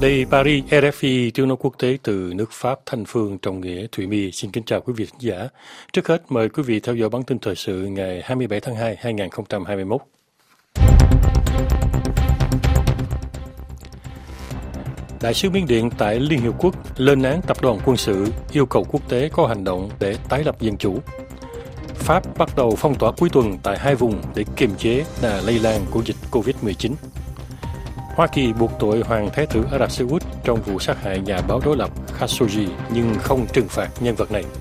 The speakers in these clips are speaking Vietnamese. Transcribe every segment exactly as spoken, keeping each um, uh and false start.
Đây Paris, rờ ép i tiếng nói quốc tế từ nước Pháp Thanh Phương trọng nghĩa Thụy My xin kính chào quý vị khán giả. Trước hết mời quý vị theo dõi bản tin thời sự ngày hai mươi bảy tháng hai năm hai nghìn không trăm hai mươi mốt. Đại sứ Miến Điện tại Liên Hiệp Quốc lên án tập đoàn quân sự, yêu cầu quốc tế có hành động để tái lập dân chủ. Pháp bắt đầu phong tỏa cuối tuần tại hai vùng để kiềm chế đà lây lan của dịch covid mười chín. Hoa Kỳ buộc tội Hoàng Thái tử Ả Rập Xê Út trong vụ sát hại nhà báo đối lập Khashoggi nhưng không trừng phạt nhân vật này.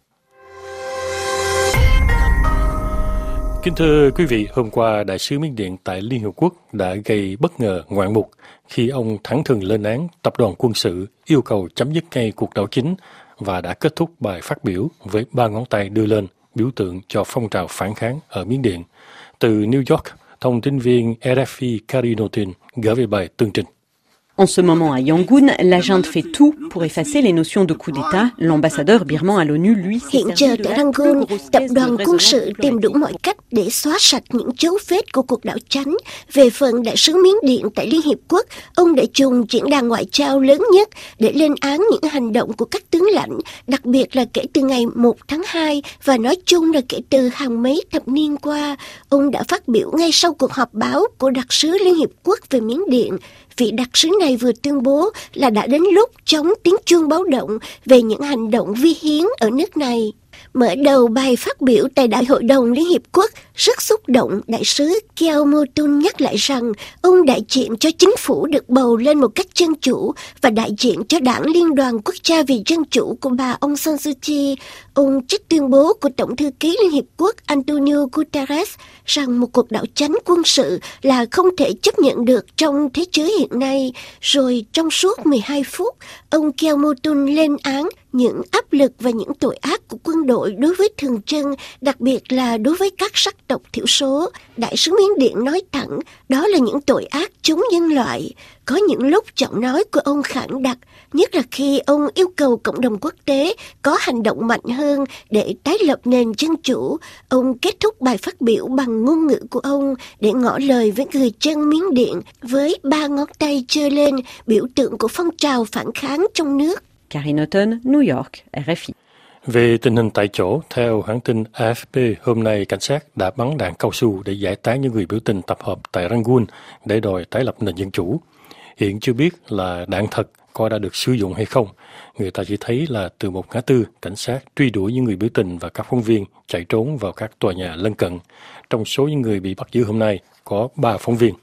Kính thưa quý vị, hôm qua Đại sứ Miến Điện tại Liên Hiệp Quốc đã gây bất ngờ ngoạn mục khi ông thẳng thừng lên án tập đoàn quân sự, yêu cầu chấm dứt ngay cuộc đảo chính và đã kết thúc bài phát biểu với ba ngón tay đưa lên, biểu tượng cho phong trào phản kháng ở Miến Điện. Từ New York, thông tin viên rờ ép i Carrie Norton gửi về bài tường trình. En ce moment à Yangon, la junte fait tout pour effacer les notions de coup d'État. L'ambassadeur birman à l'ONU, lui, hiện giờ tại Rangoon, tập đoàn quân sự tìm đủ mọi cách để xóa sạch những dấu vết của cuộc đảo chính. Về phần đại sứ Miến Điện tại Liên Hiệp Quốc, ông đã dùng diễn đàn ngoại giao lớn nhất để lên án những hành động của các tướng lãnh, đặc biệt là kể từ ngày một tháng hai và nói chung là kể từ hàng mấy thập niên qua. Ông đã phát biểu ngay sau cuộc họp báo của đặc sứ Liên Hiệp Quốc về Miến Điện. Vị đặc sứ này vừa tuyên bố là đã đến lúc chống tiếng chuông báo động về những hành động vi hiến ở nước này. Mở đầu bài phát biểu tại Đại hội đồng Liên Hiệp Quốc, rất xúc động, đại sứ Keo Motun nhắc lại rằng ông đại diện cho chính phủ được bầu lên một cách dân chủ và đại diện cho đảng Liên đoàn Quốc gia vì Dân chủ của bà Aung San Suu Kyi. Ông trích tuyên bố của Tổng thư ký Liên Hiệp Quốc Antonio Guterres rằng một cuộc đảo chính quân sự là không thể chấp nhận được trong thế giới hiện nay. Rồi trong suốt mười hai phút, ông Keo Motun lên án những áp lực và những tội ác của quân đội đối với thường dân, đặc biệt là đối với các sắc tộc thiểu số. Đại sứ Miến Điện nói thẳng, đó là những tội ác chống nhân loại. Có những lúc giọng nói của ông khản đặc, nhất là khi ông yêu cầu cộng đồng quốc tế có hành động mạnh hơn để tái lập nền dân chủ. Ông kết thúc bài phát biểu bằng ngôn ngữ của ông để ngỏ lời với người dân Miến Điện với ba ngón tay giơ lên, biểu tượng của phong trào phản kháng trong nước. Carrie Norton, New York, rờ ép i. Về tình hình tại chỗ, theo hãng tin a ép pê, hôm nay cảnh sát đã bắn đạn cao su để giải tán những người biểu tình tập hợp tại Rangoon để đòi tái lập nền dân chủ. Hiện chưa biết là đạn thật có đã được sử dụng hay không. Người ta chỉ thấy là từ một ngã tư, cảnh sát truy đuổi những người biểu tình và các phóng viên chạy trốn vào các tòa nhà lân cận. Trong số những người bị bắt giữ hôm nay có ba phóng viên.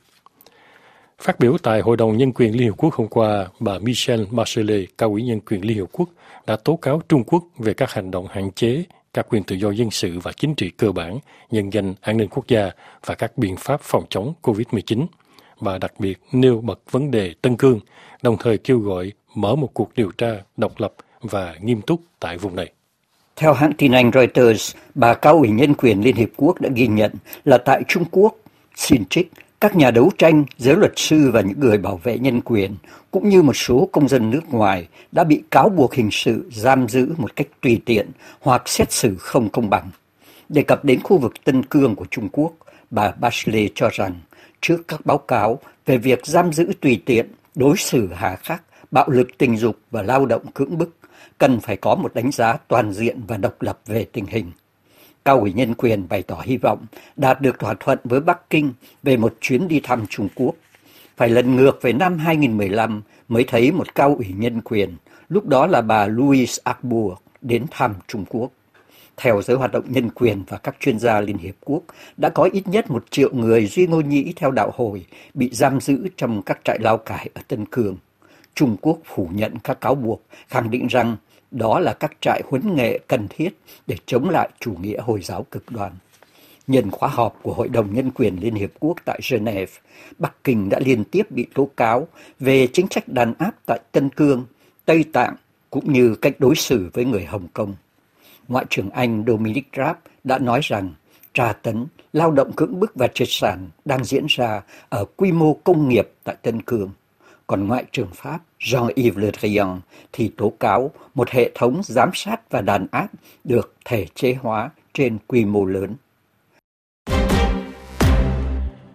Phát biểu tại Hội đồng Nhân quyền Liên Hiệp Quốc hôm qua, bà Michelle Bachelet, cao ủy nhân quyền Liên Hiệp Quốc, đã tố cáo Trung Quốc về các hành động hạn chế các quyền tự do dân sự và chính trị cơ bản, nhân danh an ninh quốc gia và các biện pháp phòng chống covid mười chín. Bà đặc biệt nêu bật vấn đề Tân Cương, đồng thời kêu gọi mở một cuộc điều tra độc lập và nghiêm túc tại vùng này. Theo hãng tin Anh Reuters, bà cao ủy nhân quyền Liên Hiệp Quốc đã ghi nhận là tại Trung Quốc, xin trích, các nhà đấu tranh, giới luật sư và những người bảo vệ nhân quyền, cũng như một số công dân nước ngoài đã bị cáo buộc hình sự giam giữ một cách tùy tiện hoặc xét xử không công bằng. Đề cập đến khu vực Tân Cương của Trung Quốc, bà Bachelet cho rằng trước các báo cáo về việc giam giữ tùy tiện, đối xử hà khắc, bạo lực tình dục và lao động cưỡng bức, cần phải có một đánh giá toàn diện và độc lập về tình hình. Cao ủy nhân quyền bày tỏ hy vọng đạt được thỏa thuận với Bắc Kinh về một chuyến đi thăm Trung Quốc. Phải lần ngược về năm hai nghìn không trăm mười lăm mới thấy một cao ủy nhân quyền, lúc đó là bà Louise Arbour, đến thăm Trung Quốc. Theo giới hoạt động nhân quyền và các chuyên gia Liên Hiệp Quốc, đã có ít nhất một triệu người Duy Ngô Nhĩ theo đạo Hồi bị giam giữ trong các trại lao cải ở Tân Cương. Trung Quốc phủ nhận các cáo buộc, khẳng định rằng đó là các trại huấn nghệ cần thiết để chống lại chủ nghĩa Hồi giáo cực đoan. Nhân khóa họp của Hội đồng Nhân quyền Liên Hiệp Quốc tại Geneva, Bắc Kinh đã liên tiếp bị tố cáo về chính sách đàn áp tại Tân Cương, Tây Tạng cũng như cách đối xử với người Hồng Kông. Ngoại trưởng Anh Dominic Raab đã nói rằng tra tấn, lao động cưỡng bức và triệt sản đang diễn ra ở quy mô công nghiệp tại Tân Cương. Còn Ngoại trưởng Pháp Jean-Yves Le Drian thì tố cáo một hệ thống giám sát và đàn áp được thể chế hóa trên quy mô lớn.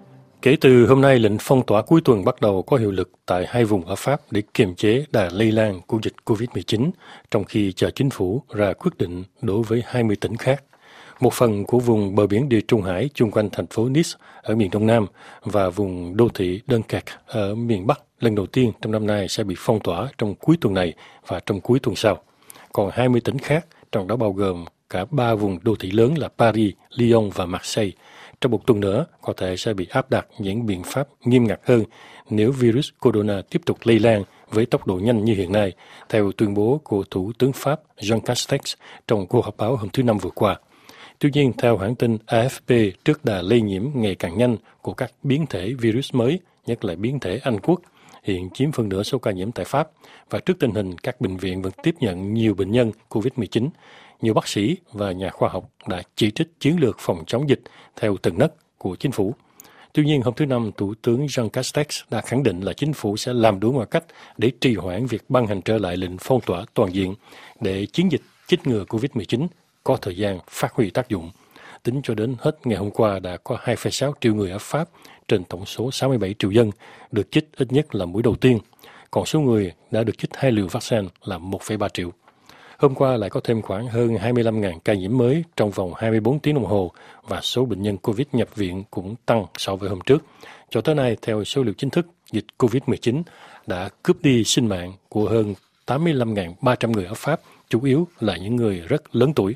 Kể từ hôm nay, lệnh phong tỏa cuối tuần bắt đầu có hiệu lực tại hai vùng ở Pháp để kiềm chế đà lây lan của dịch covid mười chín, trong khi chờ chính phủ ra quyết định đối với hai mươi tỉnh khác. Một phần của vùng bờ biển Địa Trung Hải chung quanh thành phố Nice ở miền Đông Nam và vùng đô thị Dunkerque ở miền Bắc lần đầu tiên trong năm nay sẽ bị phong tỏa trong cuối tuần này và trong cuối tuần sau. Còn hai mươi tỉnh khác, trong đó bao gồm cả ba vùng đô thị lớn là Paris, Lyon và Marseille, trong một tuần nữa có thể sẽ bị áp đặt những biện pháp nghiêm ngặt hơn nếu virus corona tiếp tục lây lan với tốc độ nhanh như hiện nay, theo tuyên bố của Thủ tướng Pháp Jean Castex trong cuộc họp báo hôm thứ Năm vừa qua. Tuy nhiên, theo hãng tin A F P, trước đà lây nhiễm ngày càng nhanh của các biến thể virus mới, nhất là biến thể Anh Quốc, hiện chiếm phần nửa số ca nhiễm tại Pháp, và trước tình hình các bệnh viện vẫn tiếp nhận nhiều bệnh nhân covid mười chín, nhiều bác sĩ và nhà khoa học đã chỉ trích chiến lược phòng chống dịch theo từng nấc của chính phủ. Tuy nhiên, hôm thứ Năm, Thủ tướng Jean Castex đã khẳng định là chính phủ sẽ làm đủ mọi cách để trì hoãn việc ban hành trở lại lệnh phong tỏa toàn diện để chiến dịch chích ngừa covid mười chín có thời gian phát huy tác dụng. Tính cho đến hết ngày hôm qua đã có hai phẩy sáu triệu người ở Pháp trên tổng số sáu mươi bảy triệu dân được chích ít nhất là mũi đầu tiên, còn số người đã được chích hai liều vaccine là một phẩy ba triệu. Hôm qua lại có thêm khoảng hơn hai mươi lăm nghìn ca nhiễm mới trong vòng hai mươi bốn tiếng đồng hồ và số bệnh nhân Covid nhập viện cũng tăng so với hôm trước. Cho tới nay, theo số liệu chính thức, dịch covid mười chín đã cướp đi sinh mạng của hơn tám mươi lăm nghìn ba trăm người ở Pháp, chủ yếu là những người rất lớn tuổi.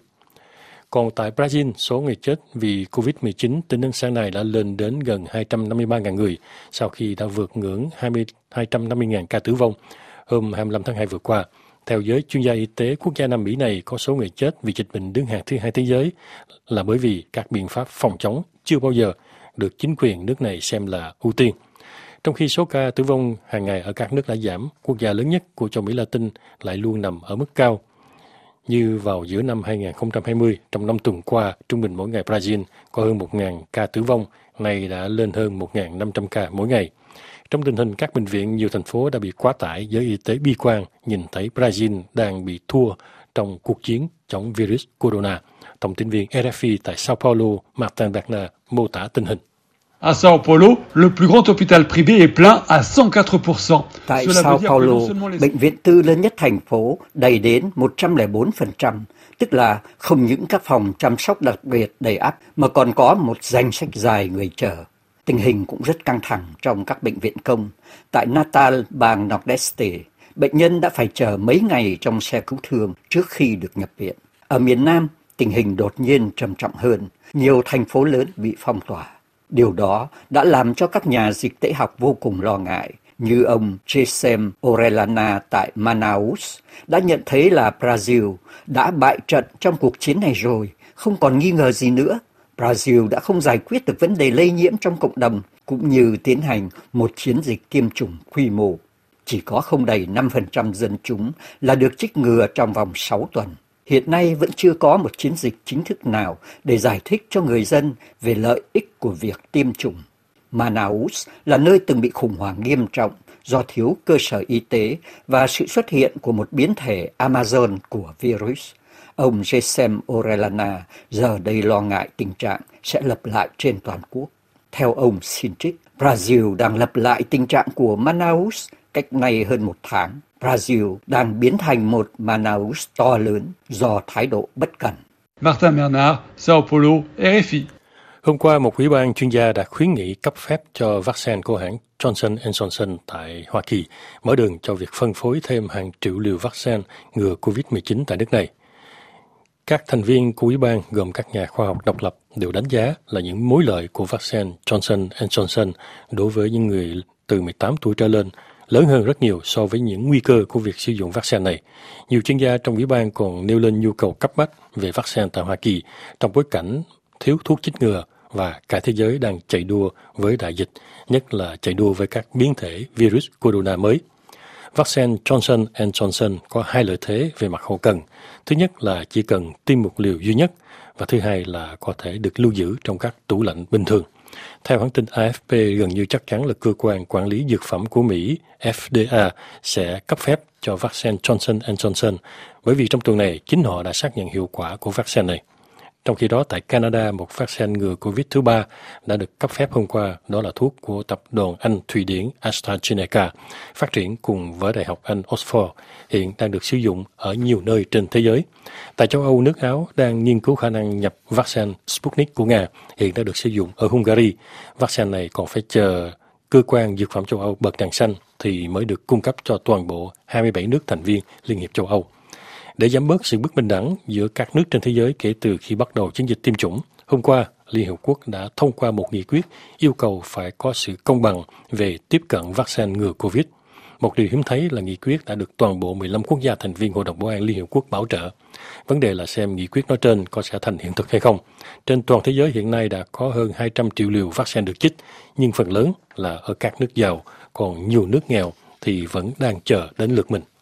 Còn tại Brazil, số người chết vì covid mười chín tính đến sáng nay đã lên đến gần hai trăm năm mươi ba nghìn người sau khi đã vượt ngưỡng hai trăm năm mươi nghìn ca tử vong hôm hai mươi lăm tháng hai vừa qua. Theo giới chuyên gia y tế, quốc gia Nam Mỹ này có số người chết vì dịch bệnh đứng hàng thứ hai thế giới là bởi vì các biện pháp phòng chống chưa bao giờ được chính quyền nước này xem là ưu tiên. Trong khi số ca tử vong hàng ngày ở các nước đã giảm, quốc gia lớn nhất của châu Mỹ Latin lại luôn nằm ở mức cao. Như vào giữa năm hai không hai không, trong năm tuần qua, trung bình mỗi ngày Brazil có hơn một nghìn ca tử vong, nay đã lên hơn một nghìn năm trăm ca mỗi ngày. Trong tình hình các bệnh viện nhiều thành phố đã bị quá tải, giới y tế bi quan nhìn thấy Brazil đang bị thua trong cuộc chiến chống virus corona. Thông tin viên R F I tại Sao Paulo, Martin Bernard, mô tả tình hình. À Sao Paulo, le plus grand hôpital privé est plein à một trăm quatre phần trăm. Tại Sao Paulo, bệnh viện tư lớn nhất thành phố đầy đến một trăm lẻ bốn phần trăm, tức là không những các phòng chăm sóc đặc biệt đầy ắp mà còn có một danh sách dài người chờ. Tình hình cũng rất căng thẳng trong các bệnh viện công. Tại Natal, bang Nordeste, bệnh nhân đã phải chờ mấy ngày trong xe cứu thương trước khi được nhập viện. Ở miền Nam, tình hình đột nhiên trầm trọng hơn. Nhiều thành phố lớn bị phong tỏa. Điều đó đã làm cho các nhà dịch tễ học vô cùng lo ngại, như ông Jesem Orellana tại Manaus đã nhận thấy là Brazil đã bại trận trong cuộc chiến này rồi, không còn nghi ngờ gì nữa. Brazil đã không giải quyết được vấn đề lây nhiễm trong cộng đồng, cũng như tiến hành một chiến dịch tiêm chủng quy mô. Chỉ có không đầy năm phần trăm dân chúng là được chích ngừa trong vòng sáu tuần. Hiện nay vẫn chưa có một chiến dịch chính thức nào để giải thích cho người dân về lợi ích của việc tiêm chủng. Manaus là nơi từng bị khủng hoảng nghiêm trọng do thiếu cơ sở y tế và sự xuất hiện của một biến thể Amazon của virus. Ông Jesem Orellana giờ đây lo ngại tình trạng sẽ lặp lại trên toàn quốc. Theo ông Sintrich, Brazil đang lặp lại tình trạng của Manaus cách nay hơn một tháng. Brazil đang biến thành một Manaus to lớn do thái độ bất cẩn. Martin Bernard, Sao Paulo, R F I. Hôm qua, một ủy ban chuyên gia đã khuyến nghị cấp phép cho vaccine của hãng Johnson and Johnson tại Hoa Kỳ, mở đường cho việc phân phối thêm hàng triệu liều vaccine ngừa covid mười chín tại nước này. Các thành viên của ủy ban gồm các nhà khoa học độc lập đều đánh giá là những mối lợi của vaccine Johnson and Johnson đối với những người từ mười tám tuổi trở lên lớn hơn rất nhiều so với những nguy cơ của việc sử dụng vaccine này. Nhiều chuyên gia trong ủy ban còn nêu lên nhu cầu cấp bách về vaccine tại Hoa Kỳ trong bối cảnh thiếu thuốc chích ngừa và cả thế giới đang chạy đua với đại dịch, nhất là chạy đua với các biến thể virus corona mới. Vaccine Johnson and Johnson có hai lợi thế về mặt hậu cần. Thứ nhất là chỉ cần tiêm một liều duy nhất, và thứ hai là có thể được lưu giữ trong các tủ lạnh bình thường. Theo hãng tin A F P, gần như chắc chắn là cơ quan quản lý dược phẩm của Mỹ F D A sẽ cấp phép cho vaccine Johnson and Johnson, bởi vì trong tuần này chính họ đã xác nhận hiệu quả của vaccine này. Trong khi đó, tại Canada, một vaccine ngừa Covid thứ ba đã được cấp phép hôm qua, đó là thuốc của tập đoàn Anh Thụy Điển AstraZeneca, phát triển cùng với Đại học Anh Oxford, hiện đang được sử dụng ở nhiều nơi trên thế giới. Tại châu Âu, nước Áo đang nghiên cứu khả năng nhập vaccine Sputnik của Nga, hiện đã được sử dụng ở Hungary. Vaccine này còn phải chờ cơ quan dược phẩm châu Âu bật đèn xanh thì mới được cung cấp cho toàn bộ hai mươi bảy nước thành viên Liên hiệp châu Âu. Để giảm bớt sự bất bình đẳng giữa các nước trên thế giới kể từ khi bắt đầu chiến dịch tiêm chủng, hôm qua, Liên Hợp Quốc đã thông qua một nghị quyết yêu cầu phải có sự công bằng về tiếp cận vaccine ngừa Covid. Một điều hiếm thấy là nghị quyết đã được toàn bộ mười lăm quốc gia thành viên Hội đồng Bảo an Liên Hợp Quốc bảo trợ. Vấn đề là xem nghị quyết nói trên có sẽ thành hiện thực hay không. Trên toàn thế giới hiện nay đã có hơn hai trăm triệu liều vaccine được chích, nhưng phần lớn là ở các nước giàu, còn nhiều nước nghèo thì vẫn đang chờ đến lượt mình.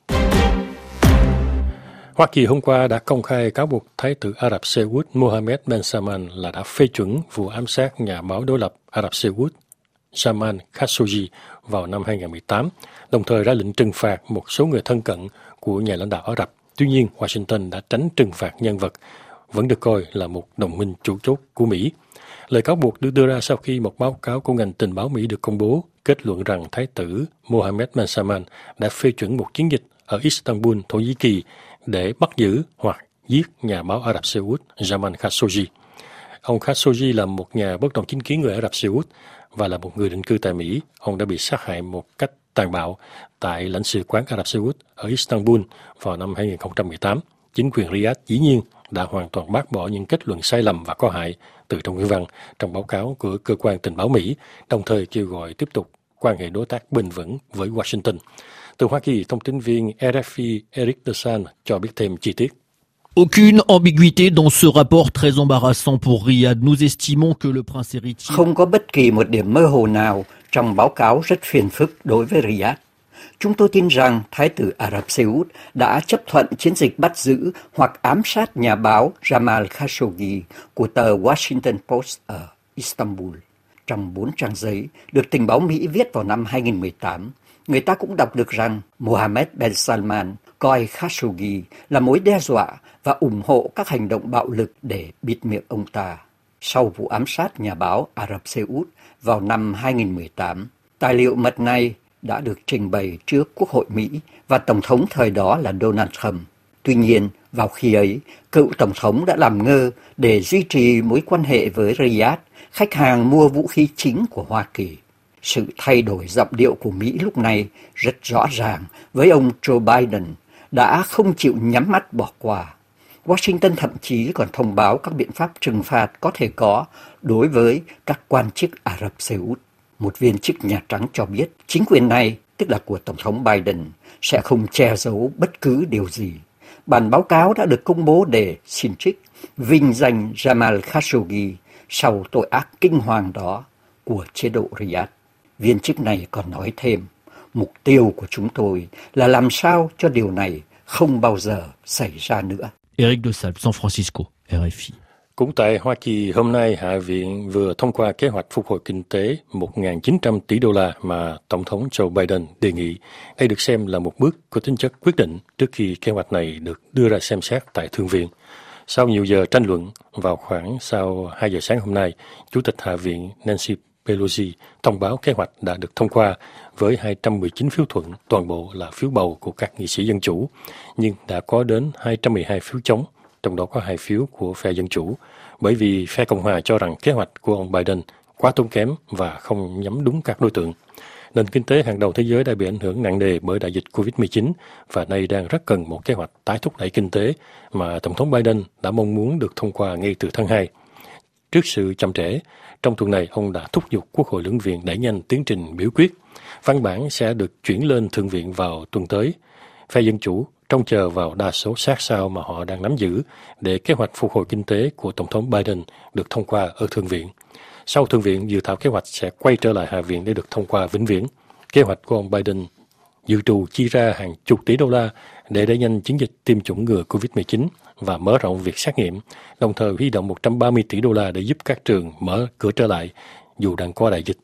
Hoa Kỳ hôm qua đã công khai cáo buộc Thái tử Ả Rập Xê Út Mohammed bin Salman là đã phê chuẩn vụ ám sát nhà báo đối lập Ả Rập Xê Út Jamal Khashoggi vào năm hai không một tám, đồng thời ra lệnh trừng phạt một số người thân cận của nhà lãnh đạo Ả Rập. Tuy nhiên, Washington đã tránh trừng phạt nhân vật, vẫn được coi là một đồng minh chủ chốt của Mỹ. Lời cáo buộc được đưa ra sau khi một báo cáo của ngành tình báo Mỹ được công bố, kết luận rằng Thái tử Mohammed bin Salman đã phê chuẩn một chiến dịch ở Istanbul, Thổ Nhĩ Kỳ để bắt giữ hoặc giết nhà báo Ả Rập Xê Út Jamal Khashoggi. Ông Khashoggi là một nhà bất đồng chính kiến người Ả Rập Xê Út và là một người định cư tại Mỹ. Ông đã bị sát hại một cách tàn bạo tại lãnh sự quán Ả Rập Xê Út ở Istanbul vào năm hai không một tám. Chính quyền Riyadh dĩ nhiên đã hoàn toàn bác bỏ những kết luận sai lầm và có hại từ trong nguyên văn trong báo cáo của cơ quan tình báo Mỹ, đồng thời kêu gọi tiếp tục quan hệ đối tác bền vững với Washington. Từ Hoa Kỳ, thông tin viên R F I Eric Desan cho biết thêm chi tiết. Aucune ambiguïté dans ce rapport très embarrassant pour Riyad. Nous estimons que le prince héritier... Không có bất kỳ một điểm mơ hồ nào trong báo cáo rất phiền phức đối với Riyadh. Chúng tôi tin rằng Thái tử Ả Rập Xê Út đã chấp thuận chiến dịch bắt giữ hoặc ám sát nhà báo Jamal Khashoggi của tờ Washington Post ở Istanbul. Trong bốn trang giấy được tình báo Mỹ viết vào năm hai không một tám, người ta cũng đọc được rằng Mohammed bin Salman coi Khashoggi là mối đe dọa và ủng hộ các hành động bạo lực để bịt miệng ông ta. Sau vụ ám sát nhà báo Ả Rập Xê Út vào năm hai không một tám, tài liệu mật này đã được trình bày trước Quốc hội Mỹ và Tổng thống thời đó là Donald Trump. Tuy nhiên, vào khi ấy, cựu Tổng thống đã làm ngơ để duy trì mối quan hệ với Riyadh, khách hàng mua vũ khí chính của Hoa Kỳ. Sự thay đổi giọng điệu của Mỹ lúc này rất rõ ràng với ông Joe Biden đã không chịu nhắm mắt bỏ qua. Washington thậm chí còn thông báo các biện pháp trừng phạt có thể có đối với các quan chức Ả Rập Xê Út. Một viên chức Nhà Trắng cho biết chính quyền này, tức là của Tổng thống Biden, sẽ không che giấu bất cứ điều gì. Bản báo cáo đã được công bố để xin trích vinh danh Jamal Khashoggi sau tội ác kinh hoàng đó của chế độ Riyadh. Viên chức này còn nói thêm, mục tiêu của chúng tôi là làm sao cho điều này không bao giờ xảy ra nữa. Eric de Salles, San Francisco, R F I. Cũng tại Hoa Kỳ, hôm nay Hạ viện vừa thông qua kế hoạch phục hồi kinh tế một nghìn chín trăm tỷ đô la mà Tổng thống Joe Biden đề nghị. Đây được xem là một bước có tính chất quyết định trước khi kế hoạch này được đưa ra xem xét tại Thượng viện. Sau nhiều giờ tranh luận, vào khoảng sau hai giờ sáng hôm nay, Chủ tịch Hạ viện Nancy Pelosi thông báo kế hoạch đã được thông qua với hai trăm mười chín phiếu thuận, toàn bộ là phiếu bầu của các nghị sĩ Dân Chủ, nhưng đã có đến hai trăm mười hai phiếu chống, trong đó có hai phiếu của phe Dân Chủ, bởi vì phe Cộng hòa cho rằng kế hoạch của ông Biden quá tốn kém và không nhắm đúng các đối tượng. Nền kinh tế hàng đầu thế giới đã bị ảnh hưởng nặng nề bởi đại dịch covid mười chín và nay đang rất cần một kế hoạch tái thúc đẩy kinh tế mà Tổng thống Biden đã mong muốn được thông qua ngay từ tháng hai. Trước sự chậm trễ, trong tuần này ông đã thúc giục Quốc hội lưỡng viện đẩy nhanh tiến trình biểu quyết. Văn bản sẽ được chuyển lên Thượng viện vào tuần tới. Phe Dân Chủ trông chờ vào đa số sát sao mà họ đang nắm giữ để kế hoạch phục hồi kinh tế của Tổng thống Biden được thông qua ở Thượng viện. Sau Thượng viện, dự thảo kế hoạch sẽ quay trở lại Hạ viện để được thông qua vĩnh viễn. Kế hoạch của ông Biden dự trù chi ra hàng chục tỷ đô la để đẩy nhanh chiến dịch tiêm chủng ngừa covid mười chín và mở rộng việc xét nghiệm, đồng thời huy động một trăm ba mươi tỷ đô la để giúp các trường mở cửa trở lại dù đang có đại dịch.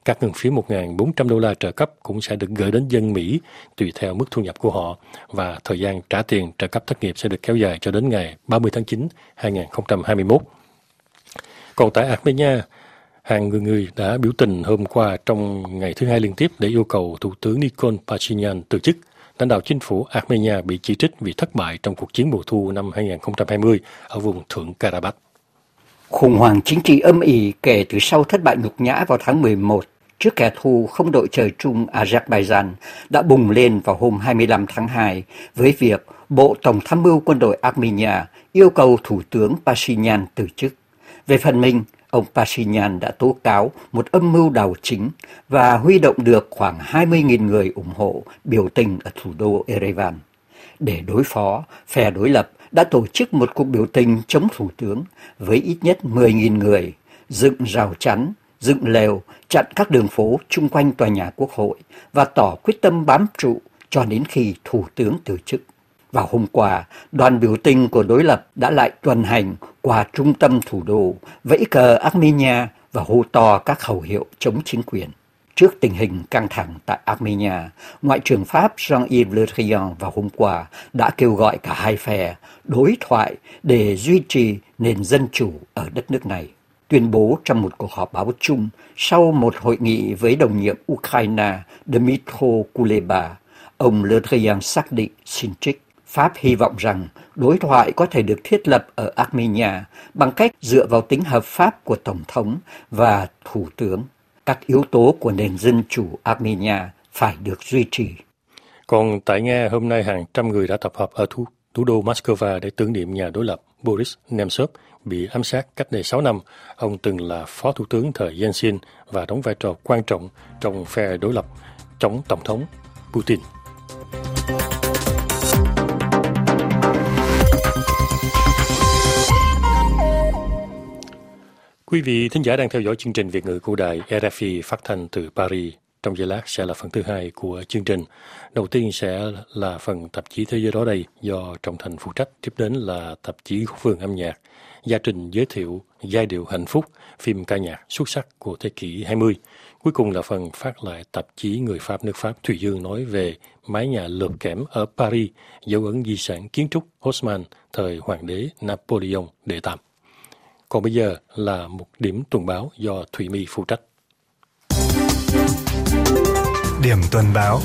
Các ngân phiếu một nghìn bốn trăm đô la trợ cấp cũng sẽ được gửi đến dân Mỹ tùy theo mức thu nhập của họ, và thời gian trả tiền trợ cấp thất nghiệp sẽ được kéo dài cho đến ngày ba mươi tháng chín năm hai nghìn không trăm hai mươi mốt. Còn tại Armenia, hàng người người đã biểu tình hôm qua trong ngày thứ hai liên tiếp để yêu cầu Thủ tướng Nikol Pashinyan từ chức. Lãnh đạo chính phủ Armenia bị chỉ trích vì thất bại trong cuộc chiến mùa thu năm hai nghìn không trăm hai mươi ở vùng Thượng Karabakh. Khủng hoảng chính trị âm ỉ kể từ sau thất bại nhục nhã vào tháng mười một trước kẻ thù không đội trời chung Azerbaijan đã bùng lên vào hôm hai mươi lăm tháng hai với việc Bộ Tổng tham mưu quân đội Armenia yêu cầu Thủ tướng Pashinyan từ chức. Về phần mình, ông Pashinyan đã tố cáo một âm mưu đảo chính và huy động được khoảng hai mươi nghìn người ủng hộ biểu tình ở thủ đô Yerevan. Để đối phó, phe đối lập đã tổ chức một cuộc biểu tình chống thủ tướng với ít nhất mười nghìn người, dựng rào chắn, dựng lều, chặn các đường phố chung quanh tòa nhà Quốc hội và tỏ quyết tâm bám trụ cho đến khi thủ tướng từ chức. Vào hôm qua, đoàn biểu tình của đối lập đã lại tuần hành qua trung tâm thủ đô, vẫy cờ Armenia và hô to các khẩu hiệu chống chính quyền. Trước tình hình căng thẳng tại Armenia, Ngoại trưởng Pháp Jean-Yves Le Drian vào hôm qua đã kêu gọi cả hai phe đối thoại để duy trì nền dân chủ ở đất nước này. Tuyên bố trong một cuộc họp báo chung sau một hội nghị với đồng nhiệm Ukraine Dmytro Kuleba, ông Le Drian xác định xin trích. Pháp hy vọng rằng đối thoại có thể được thiết lập ở Armenia bằng cách dựa vào tính hợp pháp của Tổng thống và Thủ tướng. Các yếu tố của nền dân chủ Armenia phải được duy trì. Còn tại Nga, hôm nay hàng trăm người đã tập hợp ở thủ, thủ đô Moscow để tưởng niệm nhà đối lập Boris Nemtsov bị ám sát cách đây sáu năm. Ông từng là phó thủ tướng thời Yeltsin và đóng vai trò quan trọng trong phe đối lập chống Tổng thống Putin. Quý vị thính giả đang theo dõi chương trình Việt ngữ của đài rờ ép i phát thanh từ Paris. Trong giây lát sẽ là phần thứ hai của chương trình. Đầu tiên sẽ là phần tạp chí Thế giới đó đây do Trọng Thành phụ trách. Tiếp đến là tạp chí Khúc Vườn âm nhạc, gia trình giới thiệu giai điệu hạnh phúc, phim ca nhạc xuất sắc của thế kỷ hai mươi. Cuối cùng là phần phát lại tạp chí Người Pháp nước Pháp Thùy Dương nói về mái nhà lợp kẽm ở Paris, dấu ấn di sản kiến trúc Haussmann thời Hoàng đế Napoleon đệ tam. Còn bây giờ là một điểm tuần báo do Thủy My phụ trách. Điểm tuần báo.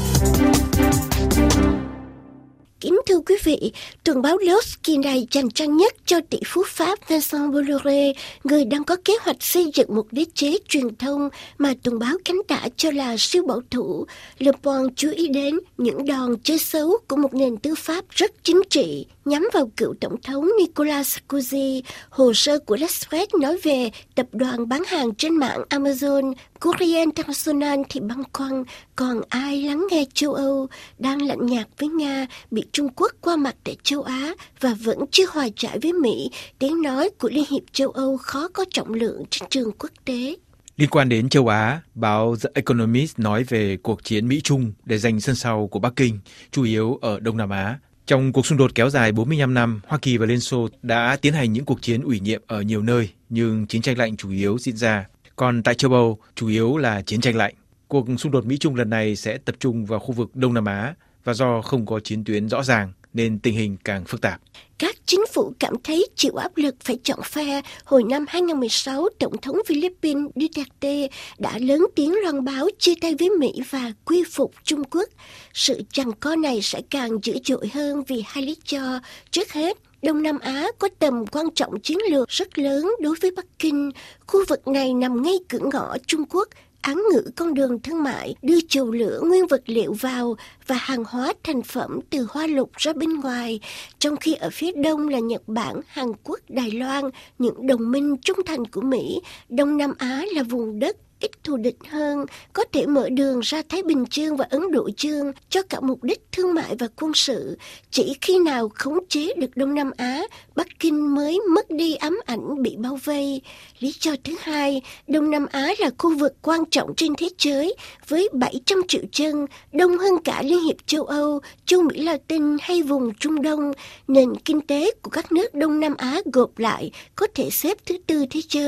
Kính thưa quý vị, tuần báo L'Obs kỳ này dành trang nhất cho tỷ phú Pháp Vincent Bolloré, người đang có kế hoạch xây dựng một đế chế truyền thông mà tuần báo cánh tả cho là siêu bảo thủ. Le Point chú ý đến những đòn chơi xấu của một nền tư pháp rất chính trị nhắm vào cựu tổng thống Nicolas Sarkozy. Hồ sơ của L'Express nói về tập đoàn bán hàng trên mạng Amazon. Courrier International thì băn khoăn, còn ai lắng nghe châu Âu đang lạnh nhạt với Nga, bị Trung Quốc qua mặt tại châu Á và vẫn chưa hòa giải với Mỹ. Tiếng nói của Liên hiệp châu Âu khó có trọng lượng trên trường quốc tế. Liên quan đến châu Á, báo The Economist nói về cuộc chiến Mỹ-Trung để giành sân sau của Bắc Kinh, chủ yếu ở Đông Nam Á. Trong cuộc xung đột kéo dài bốn mươi lăm năm, Hoa Kỳ và Liên Xô đã tiến hành những cuộc chiến ủy nhiệm ở nhiều nơi, nhưng chiến tranh lạnh chủ yếu diễn ra. Còn tại châu Âu, chủ yếu là chiến tranh lạnh. Cuộc xung đột Mỹ-Trung lần này sẽ tập trung vào khu vực Đông Nam Á, và do không có chiến tuyến rõ ràng nên tình hình càng phức tạp. Các chính phủ cảm thấy chịu áp lực phải chọn phe. Hồi năm hai không một sáu, Tổng thống Philippines Duterte đã lớn tiếng loan báo chia tay với Mỹ và quy phục Trung Quốc. Sự giằng co này sẽ càng dữ dội hơn vì hai lý do. Trước hết, Đông Nam Á có tầm quan trọng chiến lược rất lớn đối với Bắc Kinh. Khu vực này nằm ngay cửa ngõ Trung Quốc, án ngữ con đường thương mại, đưa chầu lửa nguyên vật liệu vào và hàng hóa thành phẩm từ Hoa Lục ra bên ngoài, trong khi ở phía đông là Nhật Bản, Hàn Quốc, Đài Loan, những đồng minh trung thành của Mỹ. Đông Nam Á là vùng đất ít thù địch hơn, có thể mở đường ra Thái Bình Dương và Ấn Độ Dương cho cả mục đích thương mại và quân sự. Chỉ khi nào khống chế được Đông Nam Á, Bắc Kinh mới mất đi ám ảnh bị bao vây. Lý do thứ hai, Đông Nam Á là khu vực quan trọng trên thế giới với bảy trăm triệu dân, đông hơn cả Liên hiệp châu Âu, châu Mỹ Latin hay vùng Trung Đông. Nền kinh tế của các nước Đông Nam Á gộp lại có thể xếp thứ tư thế giới.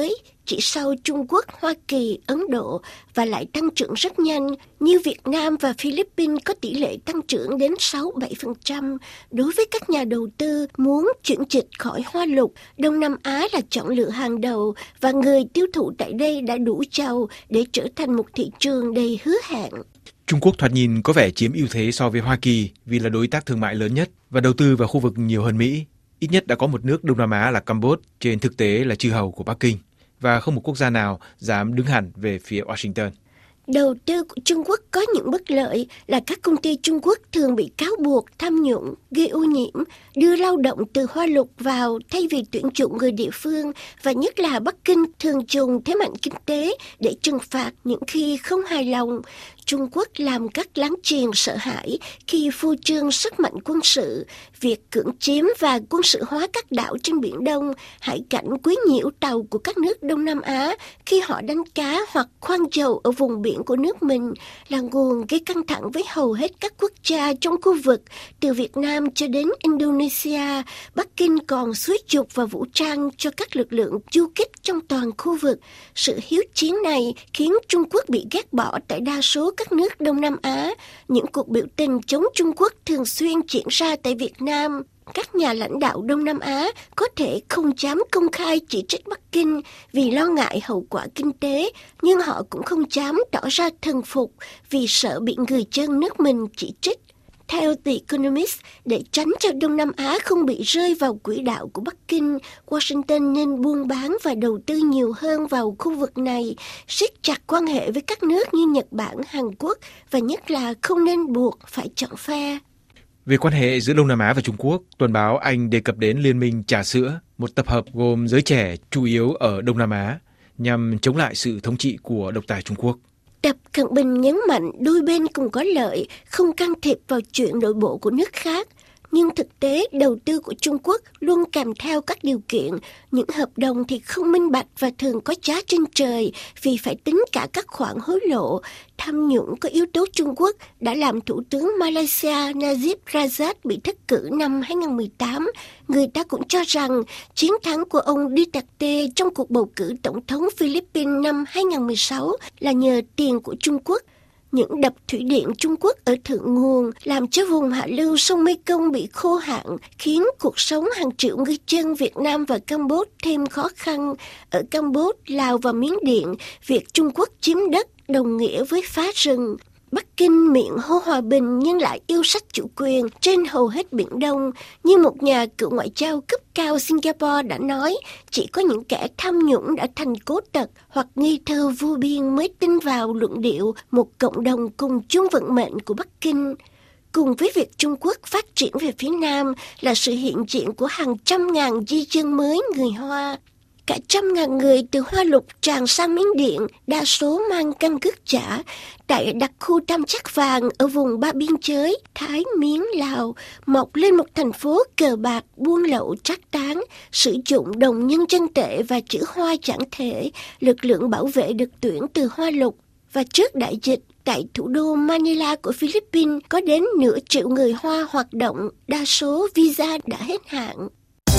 chỉ sau Trung Quốc, Hoa Kỳ, Ấn Độ và lại tăng trưởng rất nhanh, như Việt Nam và Philippines có tỷ lệ tăng trưởng đến sáu đến bảy phần trăm. Đối với các nhà đầu tư muốn chuyển dịch khỏi Hoa Lục, Đông Nam Á là chọn lựa hàng đầu và người tiêu thụ tại đây đã đủ giàu để trở thành một thị trường đầy hứa hẹn. Trung Quốc thoạt nhìn có vẻ chiếm ưu thế so với Hoa Kỳ vì là đối tác thương mại lớn nhất và đầu tư vào khu vực nhiều hơn Mỹ. Ít nhất đã có một nước Đông Nam Á là Campuchia trên thực tế là chư hầu của Bắc Kinh và không một quốc gia nào dám đứng hẳn về phía Washington. Đầu tư của Trung Quốc có những bất lợi là các công ty Trung Quốc thường bị cáo buộc tham nhũng, gây ô nhiễm, đưa lao động từ Hoa Lục vào thay vì tuyển dụng người địa phương, và nhất là Bắc Kinh thường dùng thế mạnh kinh tế để trừng phạt những khi không hài lòng. Trung Quốc làm các láng giềng sợ hãi khi phô trương sức mạnh quân sự, việc cưỡng chiếm và quân sự hóa các đảo trên Biển Đông, hải cảnh quấy nhiễu tàu của các nước Đông Nam Á khi họ đánh cá hoặc khoan dầu ở vùng biển của nước mình là nguồn gây căng thẳng với hầu hết các quốc gia trong khu vực, từ Việt Nam cho đến Indonesia. Bắc Kinh còn xúi giục và vũ trang cho các lực lượng du kích trong toàn khu vực. Sự hiếu chiến này khiến Trung Quốc bị ghét bỏ tại đa số các nước Đông Nam Á. Những cuộc biểu tình chống Trung Quốc thường xuyên diễn ra tại Việt Nam. Các nhà lãnh đạo Đông Nam Á có thể không dám công khai chỉ trích Bắc Kinh vì lo ngại hậu quả kinh tế, nhưng họ cũng không dám tỏ ra thần phục vì sợ bị người dân nước mình chỉ trích. Theo The Economist, để tránh cho Đông Nam Á không bị rơi vào quỹ đạo của Bắc Kinh, Washington nên buôn bán và đầu tư nhiều hơn vào khu vực này, siết chặt quan hệ với các nước như Nhật Bản, Hàn Quốc và nhất là không nên buộc phải chọn phe. Về quan hệ giữa Đông Nam Á và Trung Quốc, tuần báo Anh đề cập đến Liên minh Trà sữa, một tập hợp gồm giới trẻ chủ yếu ở Đông Nam Á, nhằm chống lại sự thống trị của độc tài Trung Quốc. Tập Cận Bình nhấn mạnh đôi bên cùng có lợi, không can thiệp vào chuyện nội bộ của nước khác. Nhưng thực tế, đầu tư của Trung Quốc luôn kèm theo các điều kiện. Những hợp đồng thì không minh bạch và thường có giá trên trời vì phải tính cả các khoản hối lộ. Tham nhũng có yếu tố Trung Quốc đã làm Thủ tướng Malaysia Najib Razak bị thất cử năm hai không một tám. Người ta cũng cho rằng chiến thắng của ông Duterte trong cuộc bầu cử tổng thống Philippines năm hai không một sáu là nhờ tiền của Trung Quốc. Những đập thủy điện Trung Quốc ở thượng nguồn làm cho vùng hạ lưu sông Mekong bị khô hạn, khiến cuộc sống hàng triệu người dân Việt Nam và Campuchia thêm khó khăn. Ở Campuchia, Lào và Miến Điện, việc Trung Quốc chiếm đất đồng nghĩa với phá rừng. Bắc Kinh miệng hô hòa bình nhưng lại yêu sách chủ quyền trên hầu hết Biển Đông. Như một nhà cựu ngoại giao cấp cao Singapore đã nói, chỉ có những kẻ tham nhũng đã thành cố tật hoặc nghi thơ vô biên mới tin vào luận điệu một cộng đồng cùng chung vận mệnh của Bắc Kinh. Cùng với việc Trung Quốc phát triển về phía Nam là sự hiện diện của hàng trăm ngàn di dân mới người Hoa. Cả trăm ngàn người từ Hoa Lục tràn sang Miến Điện, đa số mang căn cước giả, tại đặc khu tam giác vàng ở vùng ba biên giới Thái, Miến, Lào, mọc lên một thành phố cờ bạc, buôn lậu, trác tán, sử dụng đồng nhân dân tệ và chữ Hoa giản thể. Lực lượng bảo vệ được tuyển từ Hoa Lục. Và trước đại dịch, tại thủ đô Manila của Philippines có đến nửa triệu người Hoa hoạt động, đa số visa đã hết hạn.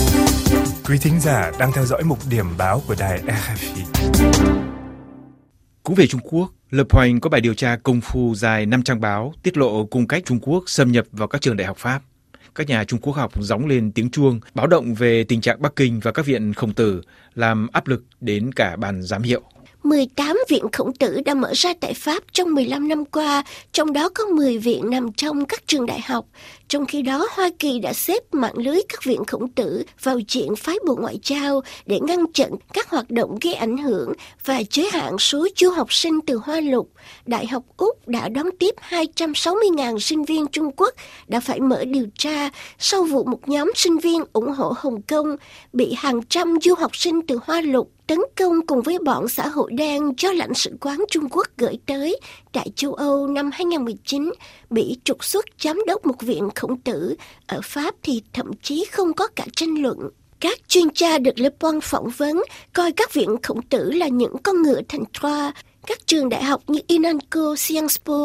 Quý thính giả đang theo dõi mục điểm báo của đài rờ ép i. Cũng về Trung Quốc, Le Point có bài điều tra công phu dài năm trang báo tiết lộ cung cách Trung Quốc xâm nhập vào các trường đại học Pháp. Các nhà Trung Quốc học gióng lên tiếng chuông, báo động về tình trạng Bắc Kinh và các viện Khổng Tử, làm áp lực đến cả ban giám hiệu. mười tám viện Khổng Tử đã mở ra tại Pháp trong mười lăm năm qua, trong đó có mười viện nằm trong các trường đại học. Trong khi đó, Hoa Kỳ đã xếp mạng lưới các viện Khổng Tử vào diện phái bộ ngoại giao để ngăn chặn các hoạt động gây ảnh hưởng và giới hạn số du học sinh từ Hoa Lục. Đại học Úc đã đón tiếp hai trăm sáu mươi nghìn sinh viên Trung Quốc đã phải mở điều tra sau vụ một nhóm sinh viên ủng hộ Hồng Kông bị hàng trăm du học sinh từ Hoa Lục tấn công cùng với bọn xã hội đen do lãnh sự quán Trung Quốc gửi tới tại châu Âu năm hai không một chín, bị trục xuất giám đốc một viện Khổng Tử. Ở Pháp thì thậm chí không có cả tranh luận. Các chuyên gia được Le Point phỏng vấn coi các viện Khổng Tử là những con ngựa thành Troie. Các trường đại học như Inanco, Sciences Po,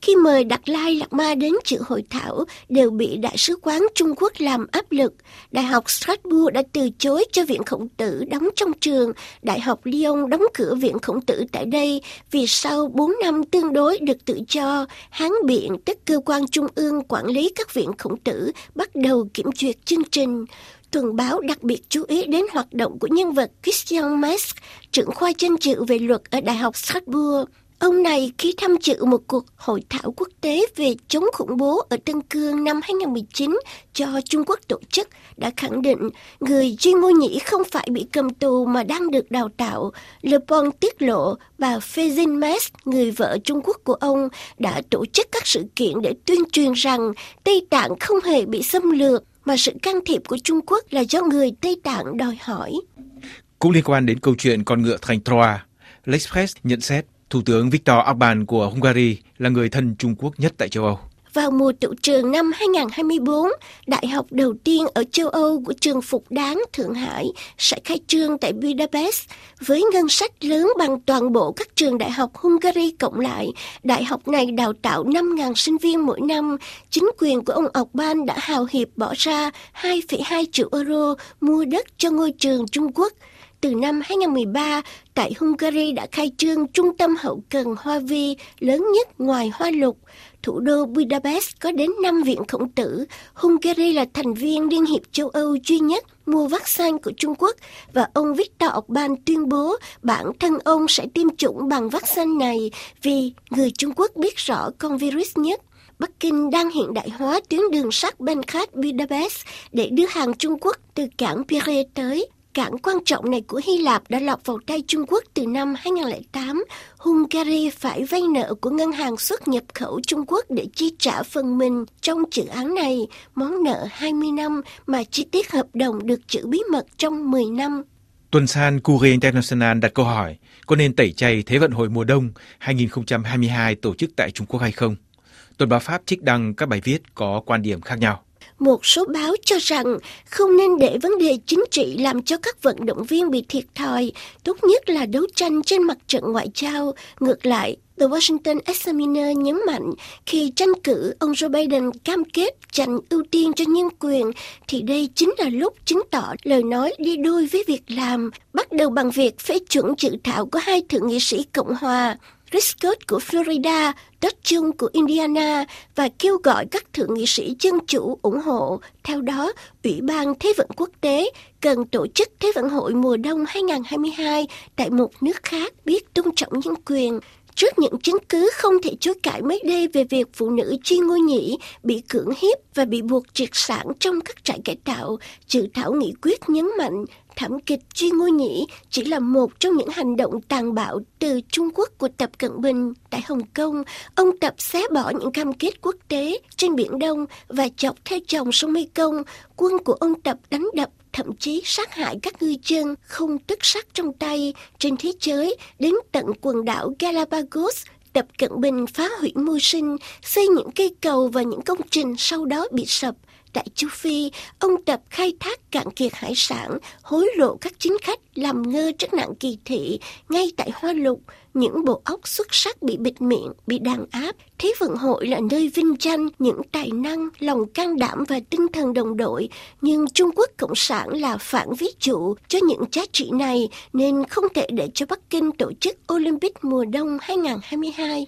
khi mời Đạt Lai Lạt Ma đến dự hội thảo đều bị Đại sứ quán Trung Quốc làm áp lực. Đại học Strasbourg đã từ chối cho Viện Khổng Tử đóng trong trường. Đại học Lyon đóng cửa Viện Khổng Tử tại đây vì sau bốn năm tương đối được tự do, Hán Biện, tức cơ quan trung ương quản lý các viện Khổng Tử, bắt đầu kiểm duyệt chương trình. Tuần báo đặc biệt chú ý đến hoạt động của nhân vật Christian Marx, trưởng khoa danh dự về luật ở Đại học Strasbourg. Ông này khi tham dự một cuộc hội thảo quốc tế về chống khủng bố ở Tân Cương năm hai không một chín do Trung Quốc tổ chức đã khẳng định người Duy Ngô Nhĩ không phải bị cầm tù mà đang được đào tạo. Le Bon tiết lộ bà Fezin Marx, người vợ Trung Quốc của ông, đã tổ chức các sự kiện để tuyên truyền rằng Tây Tạng không hề bị xâm lược, mà sự can thiệp của Trung Quốc là do người Tây Tạng đòi hỏi. Cũng liên quan đến câu chuyện con ngựa thành Troa, L'Express nhận xét Thủ tướng Viktor Orbán của Hungary là người thân Trung Quốc nhất tại châu Âu. Vào mùa tựu trường năm hai không hai tư, đại học đầu tiên ở châu Âu của trường Phục Đáng Thượng Hải sẽ khai trương tại Budapest. Với ngân sách lớn bằng toàn bộ các trường đại học Hungary cộng lại, đại học này đào tạo năm nghìn sinh viên mỗi năm. Chính quyền của ông Orbán đã hào hiệp bỏ ra hai phẩy hai triệu euro mua đất cho ngôi trường Trung Quốc. Từ năm hai không một ba, tại Hungary đã khai trương trung tâm hậu cần Hoa Vi lớn nhất ngoài Hoa Lục. Thủ đô Budapest có đến năm viện Khổng Tử. Hungary là thành viên Liên hiệp châu Âu duy nhất mua vaccine của Trung Quốc và ông Viktor Orbán tuyên bố bản thân ông sẽ tiêm chủng bằng vaccine này vì người Trung Quốc biết rõ con virus nhất. Bắc Kinh đang hiện đại hóa tuyến đường sắt Belgrade-Budapest để đưa hàng Trung Quốc từ cảng Piraeus tới. Cảng quan trọng này của Hy Lạp đã lọt vào tay Trung Quốc từ năm hai không không tám. Hungary phải vay nợ của ngân hàng xuất nhập khẩu Trung Quốc để chi trả phần mình trong dự án này, món nợ hai mươi năm mà chi tiết hợp đồng được giữ bí mật trong mười năm. Tuần san Courier International đặt câu hỏi, có nên tẩy chay Thế vận hội mùa đông hai không hai hai tổ chức tại Trung Quốc hay không? Tuần báo Pháp trích đăng các bài viết có quan điểm khác nhau. Một số báo cho rằng không nên để vấn đề chính trị làm cho các vận động viên bị thiệt thòi, tốt nhất là đấu tranh trên mặt trận ngoại giao. Ngược lại, The Washington Examiner nhấn mạnh khi tranh cử ông Joe Biden cam kết dành ưu tiên cho nhân quyền thì đây chính là lúc chứng tỏ lời nói đi đôi với việc làm, bắt đầu bằng việc phê chuẩn dự thảo của hai thượng nghị sĩ Cộng hòa, Rick Scott của Florida, Doug Jones của Indiana và kêu gọi các thượng nghị sĩ dân chủ ủng hộ. Theo đó, Ủy ban Thế vận Quốc tế cần tổ chức Thế vận hội mùa đông hai không hai hai tại một nước khác biết tôn trọng nhân quyền. Trước những chứng cứ không thể chối cãi mới đây về việc phụ nữ Duy Ngô Nhĩ bị cưỡng hiếp và bị buộc triệt sản trong các trại cải tạo, dự thảo nghị quyết nhấn mạnh thảm kịch Duy Ngô Nhĩ chỉ là một trong những hành động tàn bạo từ Trung Quốc của Tập Cận Bình. Tại Hồng Kông, ông Tập xé bỏ những cam kết quốc tế trên Biển Đông và dọc theo dòng sông Mekong. Quân của ông Tập đánh đập, thậm chí sát hại các ngư dân không tấc sắt trong tay trên thế giới đến tận quần đảo Galapagos. Tập Cận Bình phá hủy mưu sinh, xây những cây cầu và những công trình sau đó bị sập. Tại châu Phi, ông Tập khai thác cạn kiệt hải sản, hối lộ các chính khách làm ngơ trước nạn kỳ thị. Ngay tại Hoa Lục, những bộ óc xuất sắc bị bịt miệng, bị đàn áp. Thế vận hội là nơi vinh danh những tài năng, lòng can đảm và tinh thần đồng đội. Nhưng Trung Quốc Cộng sản là phản ví dụ cho những giá trị này, nên không thể để cho Bắc Kinh tổ chức Olympic mùa đông hai không hai hai.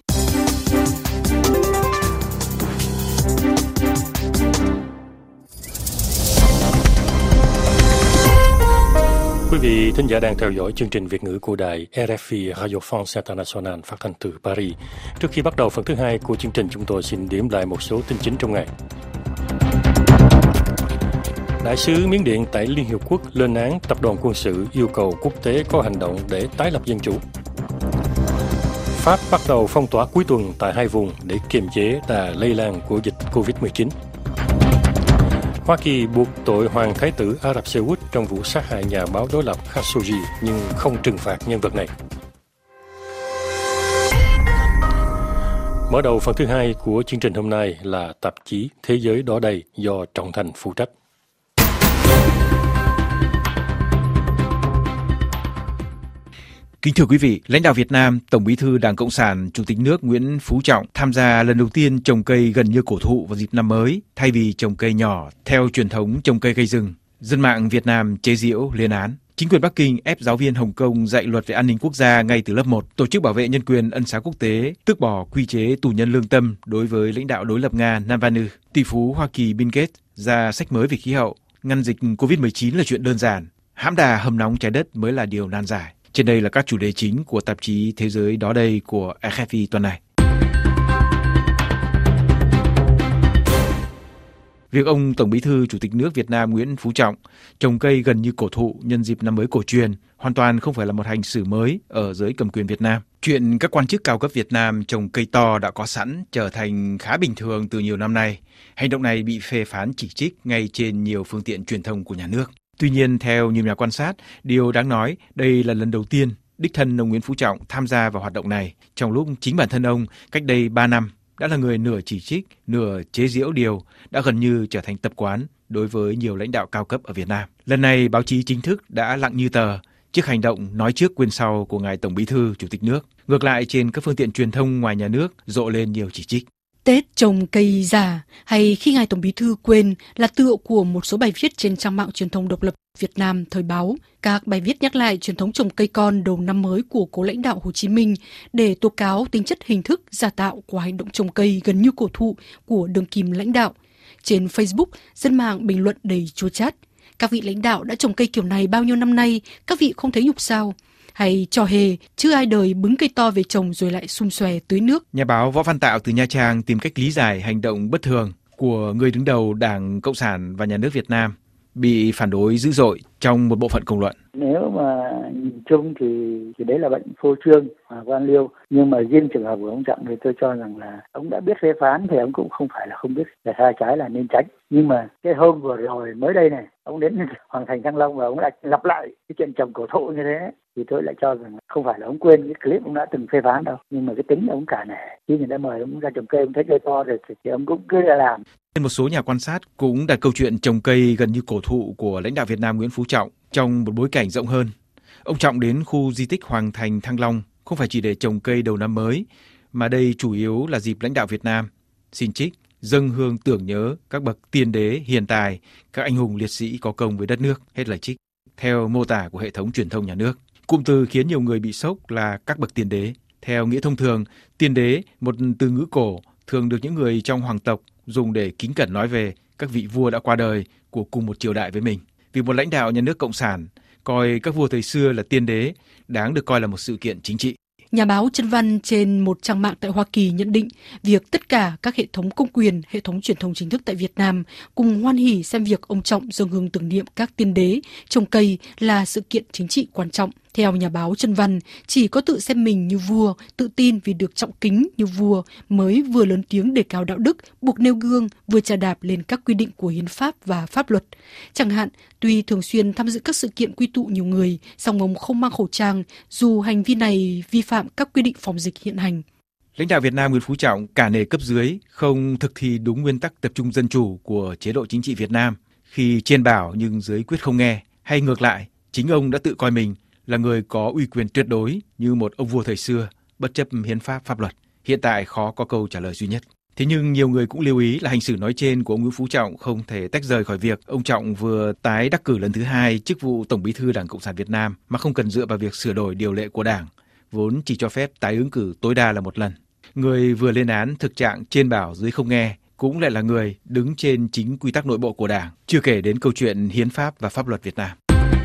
Quý vị thính giả đang theo dõi chương trình Việt ngữ của đài rờ ép i Radio France International phát thanh từ Paris. Trước khi bắt đầu phần thứ hai của chương trình, chúng tôi xin điểm lại một số tin chính trong ngày. Đại sứ Miến Điện tại Liên Hiệp Quốc lên án tập đoàn quân sự yêu cầu quốc tế có hành động để tái lập dân chủ. Pháp bắt đầu phong tỏa cuối tuần tại hai vùng để kiềm chế đà lây lan của dịch covid mười chín. Hoa Kỳ buộc tội Hoàng Thái tử Ả Rập Xê Út trong vụ sát hại nhà báo đối lập Khashoggi nhưng không trừng phạt nhân vật này. Mở đầu phần thứ hai của chương trình hôm nay là tạp chí Thế giới đó đây do Trọng Thành phụ trách. Kính thưa quý vị, lãnh đạo Việt Nam, Tổng Bí thư Đảng Cộng sản, Chủ tịch nước Nguyễn Phú Trọng tham gia lần đầu tiên trồng cây gần như cổ thụ vào dịp năm mới, thay vì trồng cây nhỏ theo truyền thống trồng cây gây rừng. Dân mạng Việt Nam chế giễu lên án. Chính quyền Bắc Kinh ép giáo viên Hồng Kông dạy luật về an ninh quốc gia ngay từ lớp một. Tổ chức bảo vệ nhân quyền ân xá quốc tế tước bỏ quy chế tù nhân lương tâm đối với lãnh đạo đối lập Nga Navalny. Tỷ phú Hoa Kỳ Bill Gates ra sách mới về khí hậu. Ngăn dịch covid mười chín là chuyện đơn giản. Hãm đà hầm nóng trái đất mới là điều nan giải. Trên đây là các chủ đề chính của tạp chí Thế giới đó đây của rờ ép i tuần này. Việc ông Tổng Bí thư Chủ tịch nước Việt Nam Nguyễn Phú Trọng trồng cây gần như cổ thụ nhân dịp năm mới cổ truyền hoàn toàn không phải là một hành xử mới ở giới cầm quyền Việt Nam. Chuyện các quan chức cao cấp Việt Nam trồng cây to đã có sẵn trở thành khá bình thường từ nhiều năm nay. Hành động này bị phê phán chỉ trích ngay trên nhiều phương tiện truyền thông của nhà nước. Tuy nhiên, theo nhiều nhà quan sát, điều đáng nói đây là lần đầu tiên đích thân ông Nguyễn Phú Trọng tham gia vào hoạt động này, trong lúc chính bản thân ông cách đây ba năm đã là người nửa chỉ trích, nửa chế giễu điều đã gần như trở thành tập quán đối với nhiều lãnh đạo cao cấp ở Việt Nam. Lần này, báo chí chính thức đã lặng như tờ trước hành động nói trước quên sau của ngài Tổng Bí thư Chủ tịch nước. Ngược lại, trên các phương tiện truyền thông ngoài nhà nước rộ lên nhiều chỉ trích. Tết trồng cây giả hay khi ngài Tổng Bí thư quên là tựa của một số bài viết trên trang mạng truyền thông độc lập Việt Nam Thời báo. Các bài viết nhắc lại truyền thống trồng cây con đầu năm mới của cố lãnh đạo Hồ Chí Minh để tố cáo tính chất hình thức giả tạo của hành động trồng cây gần như cổ thụ của đương kim lãnh đạo. Trên Facebook, dân mạng bình luận đầy chua chát. Các vị lãnh đạo đã trồng cây kiểu này bao nhiêu năm nay, các vị không thấy nhục sao? Hay trò hề, chứ ai đời bứng cây to về trồng rồi lại xum xòe tưới nước. Nhà báo Võ Văn Tạo từ Nha Trang tìm cách lý giải hành động bất thường của người đứng đầu Đảng Cộng sản và Nhà nước Việt Nam bị phản đối dữ dội trong một bộ phận công luận. Nếu mà nhìn chung thì, thì đấy là bệnh phô trương và quan liêu. Nhưng mà riêng trường hợp của ông Trọng thì tôi cho rằng là ông đã biết phê phán thì ông cũng không phải là không biết là sai trái là nên tránh. Nhưng mà cái hôm vừa rồi mới đây này, ông đến Hoàng Thành Thăng Long và ông lại lặp lại cái chuyện trồng cổ thụ như thế. Thì tôi lại cho rằng không phải là ông quên cái clip ông đã từng phê phán đâu. Nhưng mà cái tính ông cả nể. Khi người ta mời ông ra trồng cây, ông thấy cây to rồi thì ông cũng cứ ra làm. Một số nhà quan sát cũng đặt câu chuyện trồng cây gần như cổ thụ của lãnh đạo Việt Nam Nguyễn Phú Trọng trong một bối cảnh rộng hơn. Ông Trọng đến khu di tích Hoàng Thành Thăng Long không phải chỉ để trồng cây đầu năm mới, mà đây chủ yếu là dịp lãnh đạo Việt Nam xin trích, dâng hương tưởng nhớ các bậc tiên đế hiền tài, các anh hùng liệt sĩ có công với đất nước, hết lời trích. Theo mô tả của hệ thống truyền thông nhà nước, cụm từ khiến nhiều người bị sốc là các bậc tiên đế. Theo nghĩa thông thường, tiên đế, một từ ngữ cổ, thường được những người trong hoàng tộc dùng để kính cẩn nói về các vị vua đã qua đời của cùng một triều đại với mình. Vì một lãnh đạo nhà nước cộng sản coi các vua thời xưa là tiên đế đáng được coi là một sự kiện chính trị. Nhà báo Trân Văn trên một trang mạng tại Hoa Kỳ nhận định việc tất cả các hệ thống công quyền, hệ thống truyền thông chính thức tại Việt Nam cùng hoan hỉ xem việc ông Trọng dâng hương tưởng niệm các tiên đế trồng cây là sự kiện chính trị quan trọng. Theo nhà báo Trân Văn, chỉ có tự xem mình như vua, tự tin vì được trọng kính như vua mới vừa lớn tiếng đề cao đạo đức, buộc nêu gương, vừa chà đạp lên các quy định của hiến pháp và pháp luật. Chẳng hạn, tuy thường xuyên tham dự các sự kiện quy tụ nhiều người, song ông không mang khẩu trang, dù hành vi này vi phạm các quy định phòng dịch hiện hành. Lãnh đạo Việt Nam Nguyễn Phú Trọng cả nể cấp dưới không thực thi đúng nguyên tắc tập trung dân chủ của chế độ chính trị Việt Nam, khi trên bảo nhưng dưới quyết không nghe, hay ngược lại, chính ông đã tự coi mình là người có uy quyền tuyệt đối như một ông vua thời xưa, bất chấp hiến pháp pháp luật. Hiện tại khó có câu trả lời duy nhất. Thế nhưng nhiều người cũng lưu ý là hành xử nói trên của ông Nguyễn Phú Trọng không thể tách rời khỏi việc ông Trọng vừa tái đắc cử lần thứ hai chức vụ Tổng Bí thư Đảng Cộng sản Việt Nam mà không cần dựa vào việc sửa đổi điều lệ của Đảng, vốn chỉ cho phép tái ứng cử tối đa là một lần. Người vừa lên án thực trạng trên bảo dưới không nghe cũng lại là người đứng trên chính quy tắc nội bộ của Đảng, chưa kể đến câu chuyện hiến pháp và pháp luật Việt Nam.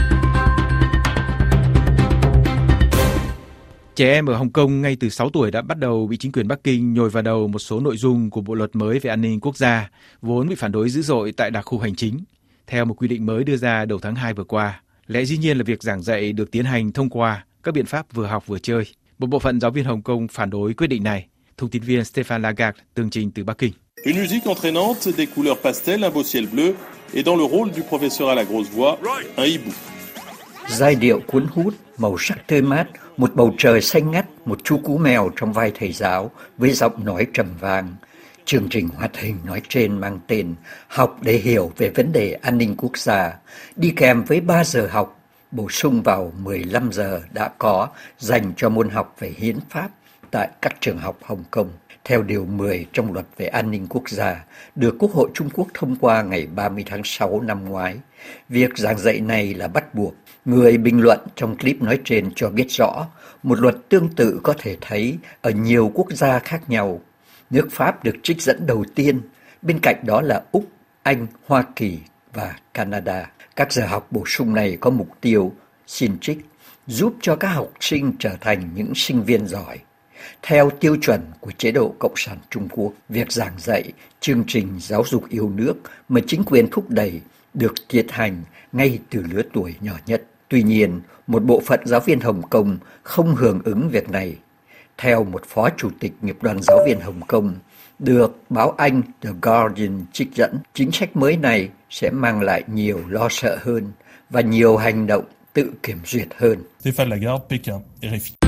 Trẻ em ở Hồng Kông ngay từ sáu tuổi đã bắt đầu bị chính quyền Bắc Kinh nhồi vào đầu một số nội dung của bộ luật mới về an ninh quốc gia, vốn bị phản đối dữ dội tại đặc khu hành chính. Theo một quy định mới đưa ra đầu tháng hai vừa qua, lẽ dĩ nhiên là việc giảng dạy được tiến hành thông qua các biện pháp vừa học vừa chơi. Một bộ phận giáo viên Hồng Kông phản đối quyết định này. Thông tin viên Stéphane Lagarde tường trình từ Bắc Kinh. Une musique entraînante, des couleurs pastel, un beau ciel bleu et dans le rôle du professeur à la grosse voix, un hibou. Giai điệu cuốn hút, màu sắc tươi mát, một bầu trời xanh ngắt, một chú cú mèo trong vai thầy giáo với giọng nói trầm vang. Chương trình hoạt hình nói trên mang tên Học để hiểu về vấn đề an ninh quốc gia, đi kèm với ba giờ học, bổ sung vào mười lăm giờ đã có dành cho môn học về hiến pháp tại các trường học Hồng Kông, theo điều mười trong luật về an ninh quốc gia, được Quốc hội Trung Quốc thông qua ngày ba mươi tháng sáu năm ngoái. Việc giảng dạy này là bắt buộc. Người bình luận trong clip nói trên cho biết rõ, một luật tương tự có thể thấy ở nhiều quốc gia khác nhau. Nước Pháp được trích dẫn đầu tiên, bên cạnh đó là Úc, Anh, Hoa Kỳ và Canada. Các giờ học bổ sung này có mục tiêu, xin trích, giúp cho các học sinh trở thành những sinh viên giỏi. Theo tiêu chuẩn của chế độ Cộng sản Trung Quốc, việc giảng dạy chương trình giáo dục yêu nước mà chính quyền thúc đẩy được tiến hành ngay từ lứa tuổi nhỏ nhất. Tuy nhiên, một bộ phận giáo viên Hồng Kông không hưởng ứng việc này. Theo một phó chủ tịch nghiệp đoàn giáo viên Hồng Kông, được báo Anh The Guardian trích dẫn, chính sách mới này sẽ mang lại nhiều lo sợ hơn và nhiều hành động tự kiểm duyệt hơn. Stéphane Lagarde, Pékin, R F I.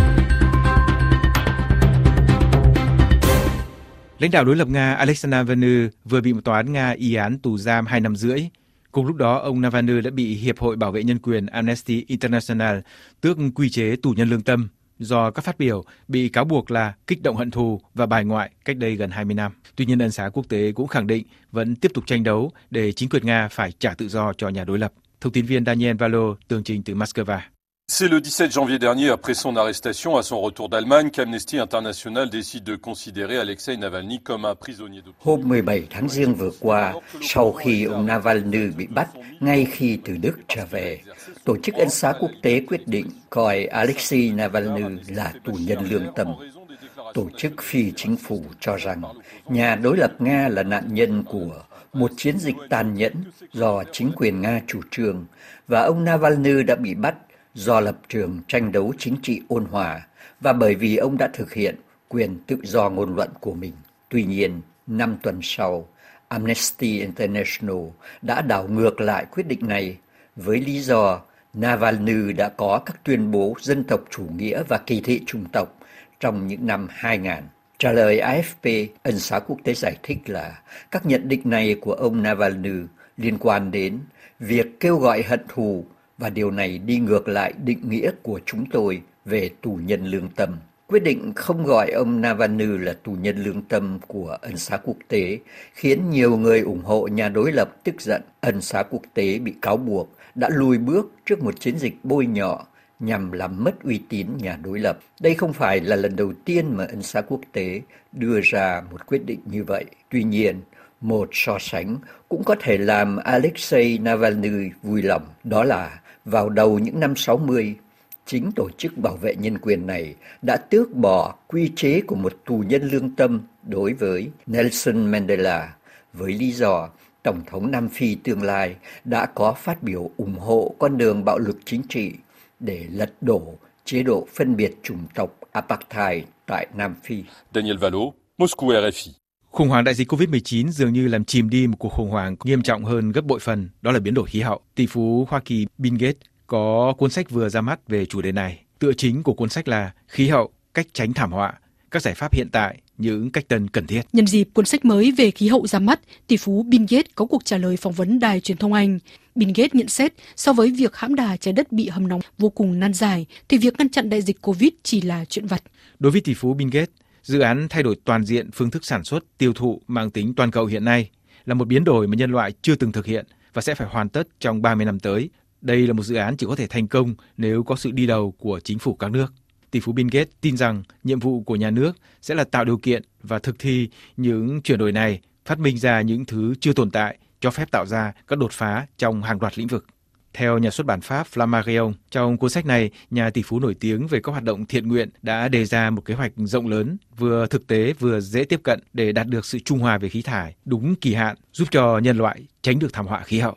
Lãnh đạo đối lập Nga Alexei Navalny vừa bị một tòa án Nga y án tù giam hai năm rưỡi. Cùng lúc đó, ông Navalny đã bị Hiệp hội Bảo vệ Nhân quyền Amnesty International tước quy chế tù nhân lương tâm do các phát biểu bị cáo buộc là kích động hận thù và bài ngoại cách đây gần hai mươi năm. Tuy nhiên, ân xá quốc tế cũng khẳng định vẫn tiếp tục tranh đấu để chính quyền Nga phải trả tự do cho nhà đối lập. Thông tin viên Daniel Valo tường trình từ Moscow. C'est le dix-sept janvier dernier, après son arrestation à son retour d'Allemagne, qu'Amnesty International décide de considérer Alexei Navalny comme un prisonnier de... Hôm mười bảy tháng Giêng vừa qua, sau khi ông Navalny bị bắt ngay khi từ Đức trở về, Tổ chức Ân xá Quốc tế quyết định coi Alexei Navalny là tù nhân lương tâm. Tổ chức phi chính phủ cho rằng nhà đối lập Nga là nạn nhân của một chiến dịch tàn nhẫn do chính quyền Nga chủ trương, và ông Navalny đã bị bắt do lập trường tranh đấu chính trị ôn hòa và bởi vì ông đã thực hiện quyền tự do ngôn luận của mình. Tuy nhiên, năm tuần sau, Amnesty International đã đảo ngược lại quyết định này với lý do Navalny đã có các tuyên bố dân tộc chủ nghĩa và kỳ thị chủng tộc trong những năm hai nghìn. Trả lời A F P, Ân xá Quốc tế giải thích là các nhận định này của ông Navalny liên quan đến việc kêu gọi hận thù, và điều này đi ngược lại định nghĩa của chúng tôi về tù nhân lương tâm. Quyết định không gọi ông Navalny là tù nhân lương tâm của Ân xá Quốc tế khiến nhiều người ủng hộ nhà đối lập tức giận. Ân xá Quốc tế bị cáo buộc đã lùi bước trước một chiến dịch bôi nhọ nhằm làm mất uy tín nhà đối lập. Đây không phải là lần đầu tiên mà Ân xá Quốc tế đưa ra một quyết định như vậy. Tuy nhiên, một so sánh cũng có thể làm Alexei Navalny vui lòng, đó là vào đầu những năm sáu mươi, chính tổ chức bảo vệ nhân quyền này đã tước bỏ quy chế của một tù nhân lương tâm đối với Nelson Mandela, với lý do Tổng thống Nam Phi tương lai đã có phát biểu ủng hộ con đường bạo lực chính trị để lật đổ chế độ phân biệt chủng tộc apartheid tại Nam Phi. Daniel Valo, Moscou, R F I. Khủng hoảng đại dịch covid mười chín dường như làm chìm đi một cuộc khủng hoảng nghiêm trọng hơn gấp bội phần, đó là biến đổi khí hậu. Tỷ phú Hoa Kỳ Bill Gates có cuốn sách vừa ra mắt về chủ đề này. Tựa chính của cuốn sách là Khí hậu, cách tránh thảm họa, các giải pháp hiện tại, những cách tân cần thiết. Nhân dịp cuốn sách mới về khí hậu ra mắt, tỷ phú Bill Gates có cuộc trả lời phỏng vấn đài truyền thông Anh. Bill Gates nhận xét, so với việc hãm đà trái đất bị hầm nóng vô cùng nan giải, thì việc ngăn chặn đại dịch Covid chỉ là chuyện vặt. Đối với tỷ phú Bill Gates, dự án thay đổi toàn diện phương thức sản xuất, tiêu thụ mang tính toàn cầu hiện nay là một biến đổi mà nhân loại chưa từng thực hiện và sẽ phải hoàn tất trong ba mươi năm tới. Đây là một dự án chỉ có thể thành công nếu có sự đi đầu của chính phủ các nước. Tỷ phú Bill Gates tin rằng nhiệm vụ của nhà nước sẽ là tạo điều kiện và thực thi những chuyển đổi này, phát minh ra những thứ chưa tồn tại, cho phép tạo ra các đột phá trong hàng loạt lĩnh vực. Theo nhà xuất bản Pháp Flammarion, trong cuốn sách này, nhà tỷ phú nổi tiếng về các hoạt động thiện nguyện đã đề ra một kế hoạch rộng lớn, vừa thực tế vừa dễ tiếp cận để đạt được sự trung hòa về khí thải, đúng kỳ hạn, giúp cho nhân loại tránh được thảm họa khí hậu.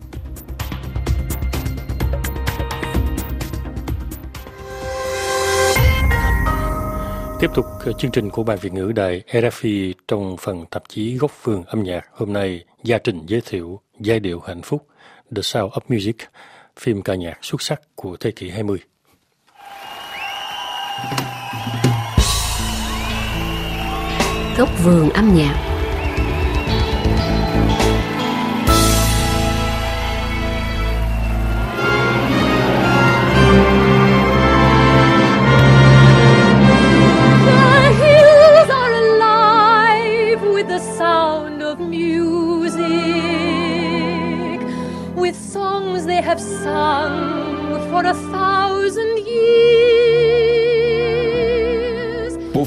Tiếp tục chương trình của Ban Việt ngữ Đài R F I trong phần tạp chí Góc vườn âm nhạc. Hôm nay, Gia Trình giới thiệu Giai điệu hạnh phúc, The Sound of Music, phim ca nhạc xuất sắc của thế kỷ hai mươi. Góc vườn âm nhạc.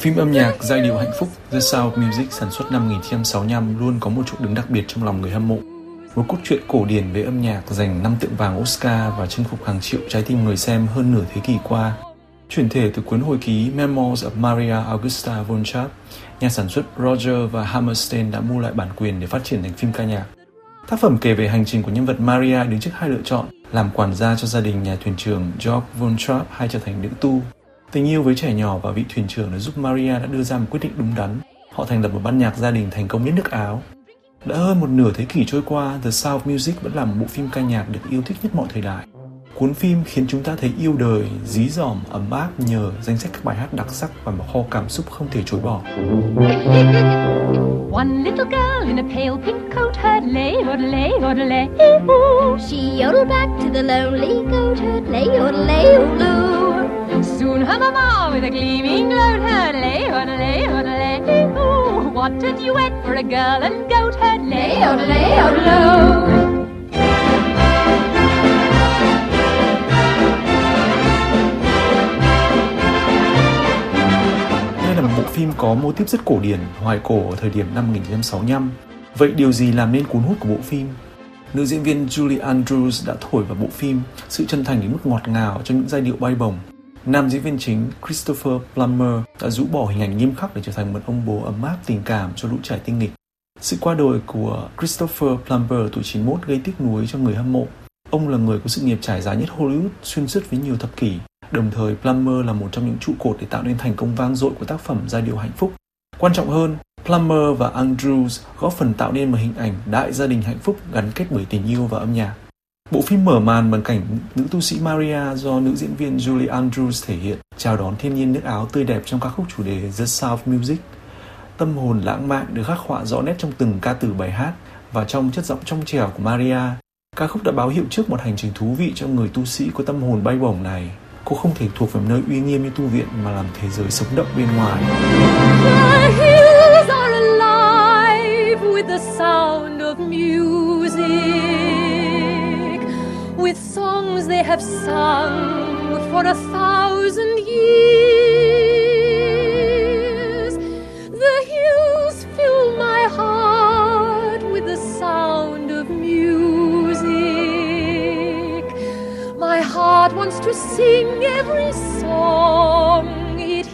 phim âm nhạc giai điệu hạnh phúc The Sound of Music sản xuất năm một nghìn chín trăm sáu mươi lăm luôn có một chỗ đứng đặc biệt trong lòng người hâm mộ. Một cốt truyện cổ điển về âm nhạc giành năm tượng vàng Oscar và chinh phục hàng triệu trái tim người xem hơn nửa thế kỷ qua. Chuyển thể từ cuốn hồi ký Memoirs of Maria Augusta von Trapp, nhà sản xuất Roger và Hammerstein đã mua lại bản quyền để phát triển thành phim ca nhạc. Tác phẩm kể về hành trình của nhân vật Maria đứng trước hai lựa chọn: làm quản gia cho gia đình nhà thuyền trưởng Georg von Trapp hay trở thành nữ tu. Tình yêu với trẻ nhỏ và vị thuyền trưởng đã giúp Maria đã đưa ra một quyết định đúng đắn. Họ thành lập một ban nhạc gia đình thành công nhất nước Áo. Đã hơn một nửa thế kỷ trôi qua, The Sound of Music vẫn là một bộ phim ca nhạc được yêu thích nhất mọi thời đại. Cuốn phim khiến chúng ta thấy yêu đời, dí dỏm, ấm áp nhờ danh sách các bài hát đặc sắc và một kho cảm xúc không thể chối bỏ. One little girl in a pale pink coat heard lay, yodelay, yodelay, she yodeled back to the lonely goat herd, lay, yodelay, yodeloo. Soon her mama with a gleaming gloat heard lay, yodelay, yodelay, what a duet for a girl and goat herd, lay, yodelay, yodeloo. Đây là một bộ phim có mô típ rất cổ điển, hoài cổ ở thời điểm năm một nghìn chín trăm sáu mươi lăm. Vậy điều gì làm nên cuốn hút của bộ phim? Nữ diễn viên Julie Andrews đã thổi vào bộ phim sự chân thành đến mức ngọt ngào trong những giai điệu bay bổng. Nam diễn viên chính Christopher Plummer đã rũ bỏ hình ảnh nghiêm khắc để trở thành một ông bố ấm áp tình cảm cho lũ trẻ tinh nghịch. Sự qua đời của Christopher Plummer tuổi chín mươi mốt gây tiếc nuối cho người hâm mộ. Ông là người có sự nghiệp trải dài nhất Hollywood xuyên suốt với nhiều thập kỷ. Đồng thời, Plummer là một trong những trụ cột để tạo nên thành công vang dội của tác phẩm giai điệu hạnh phúc. Quan trọng hơn, Plummer và Andrews góp phần tạo nên một hình ảnh đại gia đình hạnh phúc gắn kết bởi tình yêu và âm nhạc. Bộ phim mở màn bằng cảnh nữ tu sĩ Maria do nữ diễn viên Julie Andrews thể hiện, chào đón thiên nhiên nước Áo tươi đẹp trong ca khúc chủ đề The Sound of Music. Tâm hồn lãng mạn được khắc họa rõ nét trong từng ca từ bài hát và trong chất giọng trong trẻo của Maria. Ca khúc đã báo hiệu trước một hành trình thú vị cho người tu sĩ có tâm hồn bay bổng này. Cô không thể thuộc về nơi uy nghiêm như tu viện mà làm thế giới sống động bên ngoài. The hills are alive with the sound of music, with songs they have sung for a thousand years. The hills fill my heart with the sound of music. My heart wants to sing every song it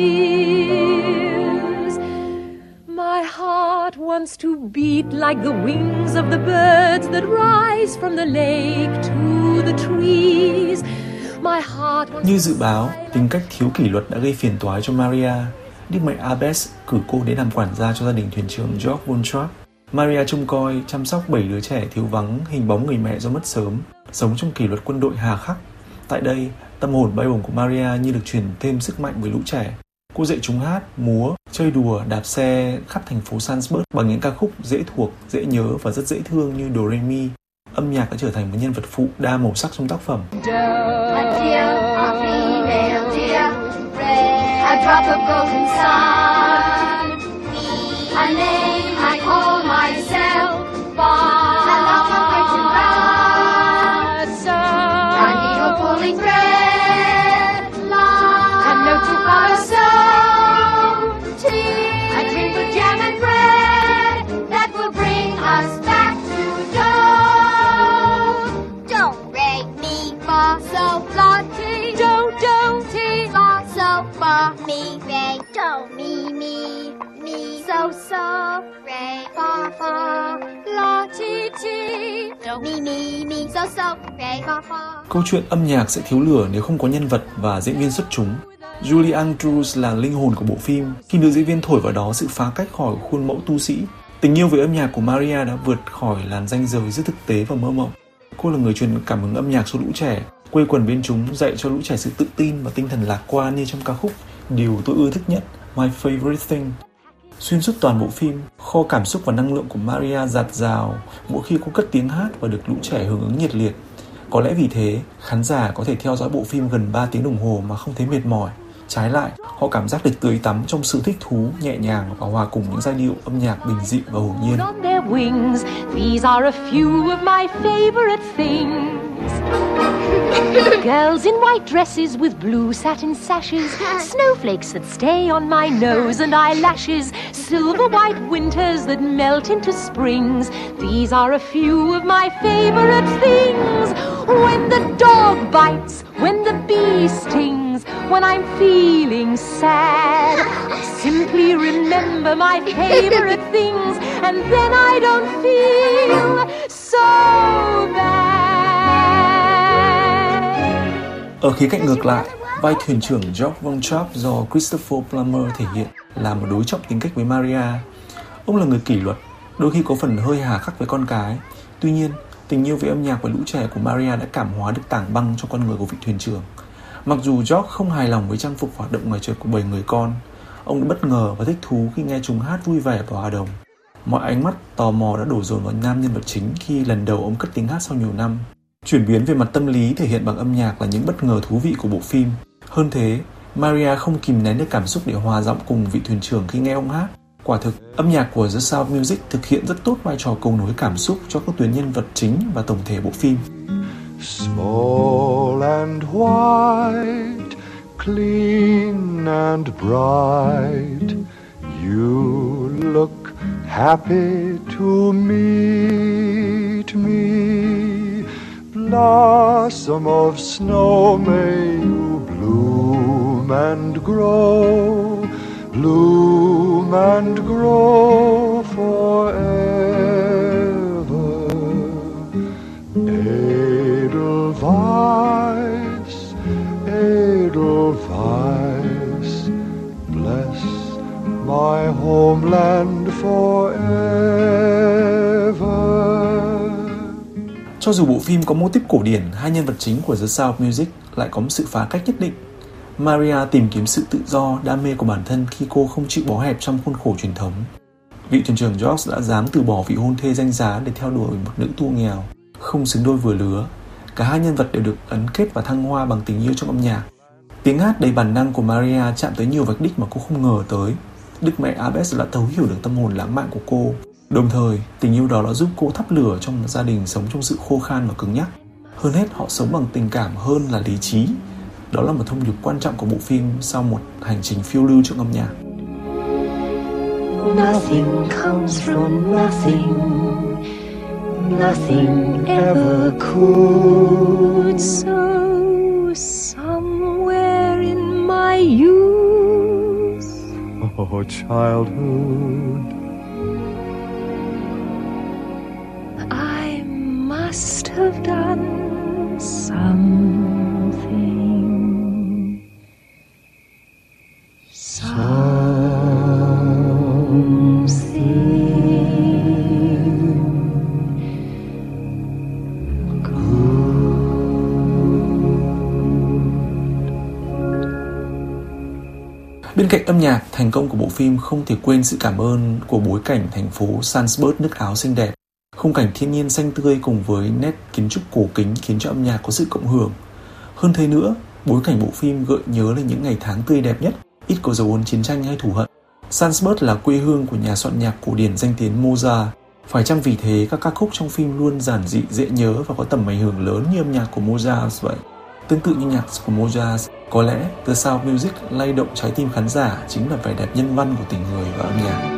hears. My heart wants to beat like the wings of the birds that rise from the lake to the trees. My heart wants. Như dự báo, tính cách thiếu kỷ luật đã gây phiền toái cho Maria. Đức mẹ Abbess cử cô đến làm quản gia cho gia đình thuyền trưởng Georg von Trapp. Maria trông coi, chăm sóc bảy đứa trẻ thiếu vắng hình bóng người mẹ do mất sớm, sống trong kỷ luật quân đội hà khắc. Tại đây, tâm hồn bay bổng của Maria như được truyền thêm sức mạnh với lũ trẻ. Cô dạy chúng hát, múa, chơi đùa, đạp xe khắp thành phố Salzburg bằng những ca khúc dễ thuộc, dễ nhớ và rất dễ thương như Do Re Mi. Âm nhạc đã trở thành một nhân vật phụ đa màu sắc trong tác phẩm. Câu chuyện âm nhạc sẽ thiếu lửa nếu không có nhân vật và diễn viên xuất chúng. Julie Andrews là linh hồn của bộ phim khi nữ diễn viên thổi vào đó sự phá cách khỏi khuôn mẫu tu sĩ. Tình yêu với âm nhạc của Maria đã vượt khỏi làn ranh giới giữa thực tế và mơ mộng. Cô là người truyền cảm hứng âm nhạc cho lũ trẻ, quây quần bên chúng, dạy cho lũ trẻ sự tự tin và tinh thần lạc quan như trong ca khúc Điều tôi ưa thích nhất, My Favorite Thing. Xuyên suốt toàn bộ phim, kho cảm xúc và năng lượng của Maria dạt dào mỗi khi cô cất tiếng hát và được lũ trẻ hưởng ứng nhiệt liệt. Có lẽ vì thế, khán giả có thể theo dõi bộ phim gần ba tiếng đồng hồ mà không thấy mệt mỏi. Trái lại, họ cảm giác được tưới tắm trong sự thích thú, nhẹ nhàng và hòa cùng những giai điệu âm nhạc bình dị và hồn nhiên. These are a few of my favorite things. Girls in white dresses with blue satin sashes, snowflakes that stay on my nose and eyelashes, silver white winters that melt into springs. These are a few of my favorite things. When the dog bites, when the bee stings, when I'm feeling sad, I simply remember my favorite things, and then I don't feel so bad. Ở khía cạnh ngược lại, vai thuyền trưởng George Von Trapp do Christopher Plummer thể hiện là một đối trọng tính cách với Maria. Ông là người kỷ luật, đôi khi có phần hơi hà khắc với con cái. Tuy nhiên, tình yêu với âm nhạc và lũ trẻ của Maria đã cảm hóa được tảng băng trong con người của vị thuyền trưởng. Mặc dù George không hài lòng với trang phục hoạt động ngoài trời của bảy người con, ông đã bất ngờ và thích thú khi nghe chúng hát vui vẻ và hòa đồng. Mọi ánh mắt tò mò đã đổ dồn vào nam nhân vật chính khi lần đầu ông cất tiếng hát sau nhiều năm. Chuyển biến về mặt tâm lý thể hiện bằng âm nhạc là những bất ngờ thú vị của bộ phim. Hơn thế, Maria không kìm nén được cảm xúc để hòa giọng cùng vị thuyền trưởng khi nghe ông hát. Quả thực, âm nhạc của The Sound of Music thực hiện rất tốt vai trò cầu nối cảm xúc cho các tuyến nhân vật chính và tổng thể bộ phim. Small and white, clean and bright, you look happy to meet me. Blossom of snow, may you bloom and grow, bloom and grow forever. Edelweiss, Edelweiss, bless my homeland forever. Cho dù bộ phim có mô típ cổ điển, hai nhân vật chính của The Sound of Music lại có một sự phá cách nhất định. Maria tìm kiếm sự tự do, đam mê của bản thân khi cô không chịu bó hẹp trong khuôn khổ truyền thống. Vị thuyền trưởng George đã dám từ bỏ vị hôn thê danh giá để theo đuổi một nữ tu nghèo, không xứng đôi vừa lứa. Cả hai nhân vật đều được ấn kết và thăng hoa bằng tình yêu trong âm nhạc. Tiếng hát đầy bản năng của Maria chạm tới nhiều vạch đích mà cô không ngờ tới. Đức mẹ Abes đã thấu hiểu được tâm hồn lãng mạn của cô. Đồng thời, tình yêu đó đã giúp cô thắp lửa trong một gia đình sống trong sự khô khan và cứng nhắc. Hơn hết, họ sống bằng tình cảm hơn là lý trí. Đó là một thông điệp quan trọng của bộ phim sau một hành trình phiêu lưu trong âm nhạc. Nothing comes from nothing, nothing ever could. So somewhere in my youth, oh childhood, I must have done something, Bên cạnh âm nhạc, thành công của bộ phim không thể quên sự cảm ơn của bối cảnh thành phố Salzburg nước Áo xinh đẹp. Khung cảnh thiên nhiên xanh tươi cùng với nét kiến trúc cổ kính khiến cho âm nhạc có sự cộng hưởng. Hơn thế nữa, bối cảnh bộ phim gợi nhớ lên những ngày tháng tươi đẹp nhất, ít có dấu ấn chiến tranh hay thù hận. Salzburg là quê hương của nhà soạn nhạc cổ điển danh tiếng Mozart. Phải chăng vì thế các ca khúc trong phim luôn giản dị, dễ nhớ và có tầm ảnh hưởng lớn như âm nhạc của Mozart vậy? Tương tự như nhạc của Mozart, có lẽ The Sound of Music lay động trái tim khán giả chính là vẻ đẹp nhân văn của tình người và âm nhạc.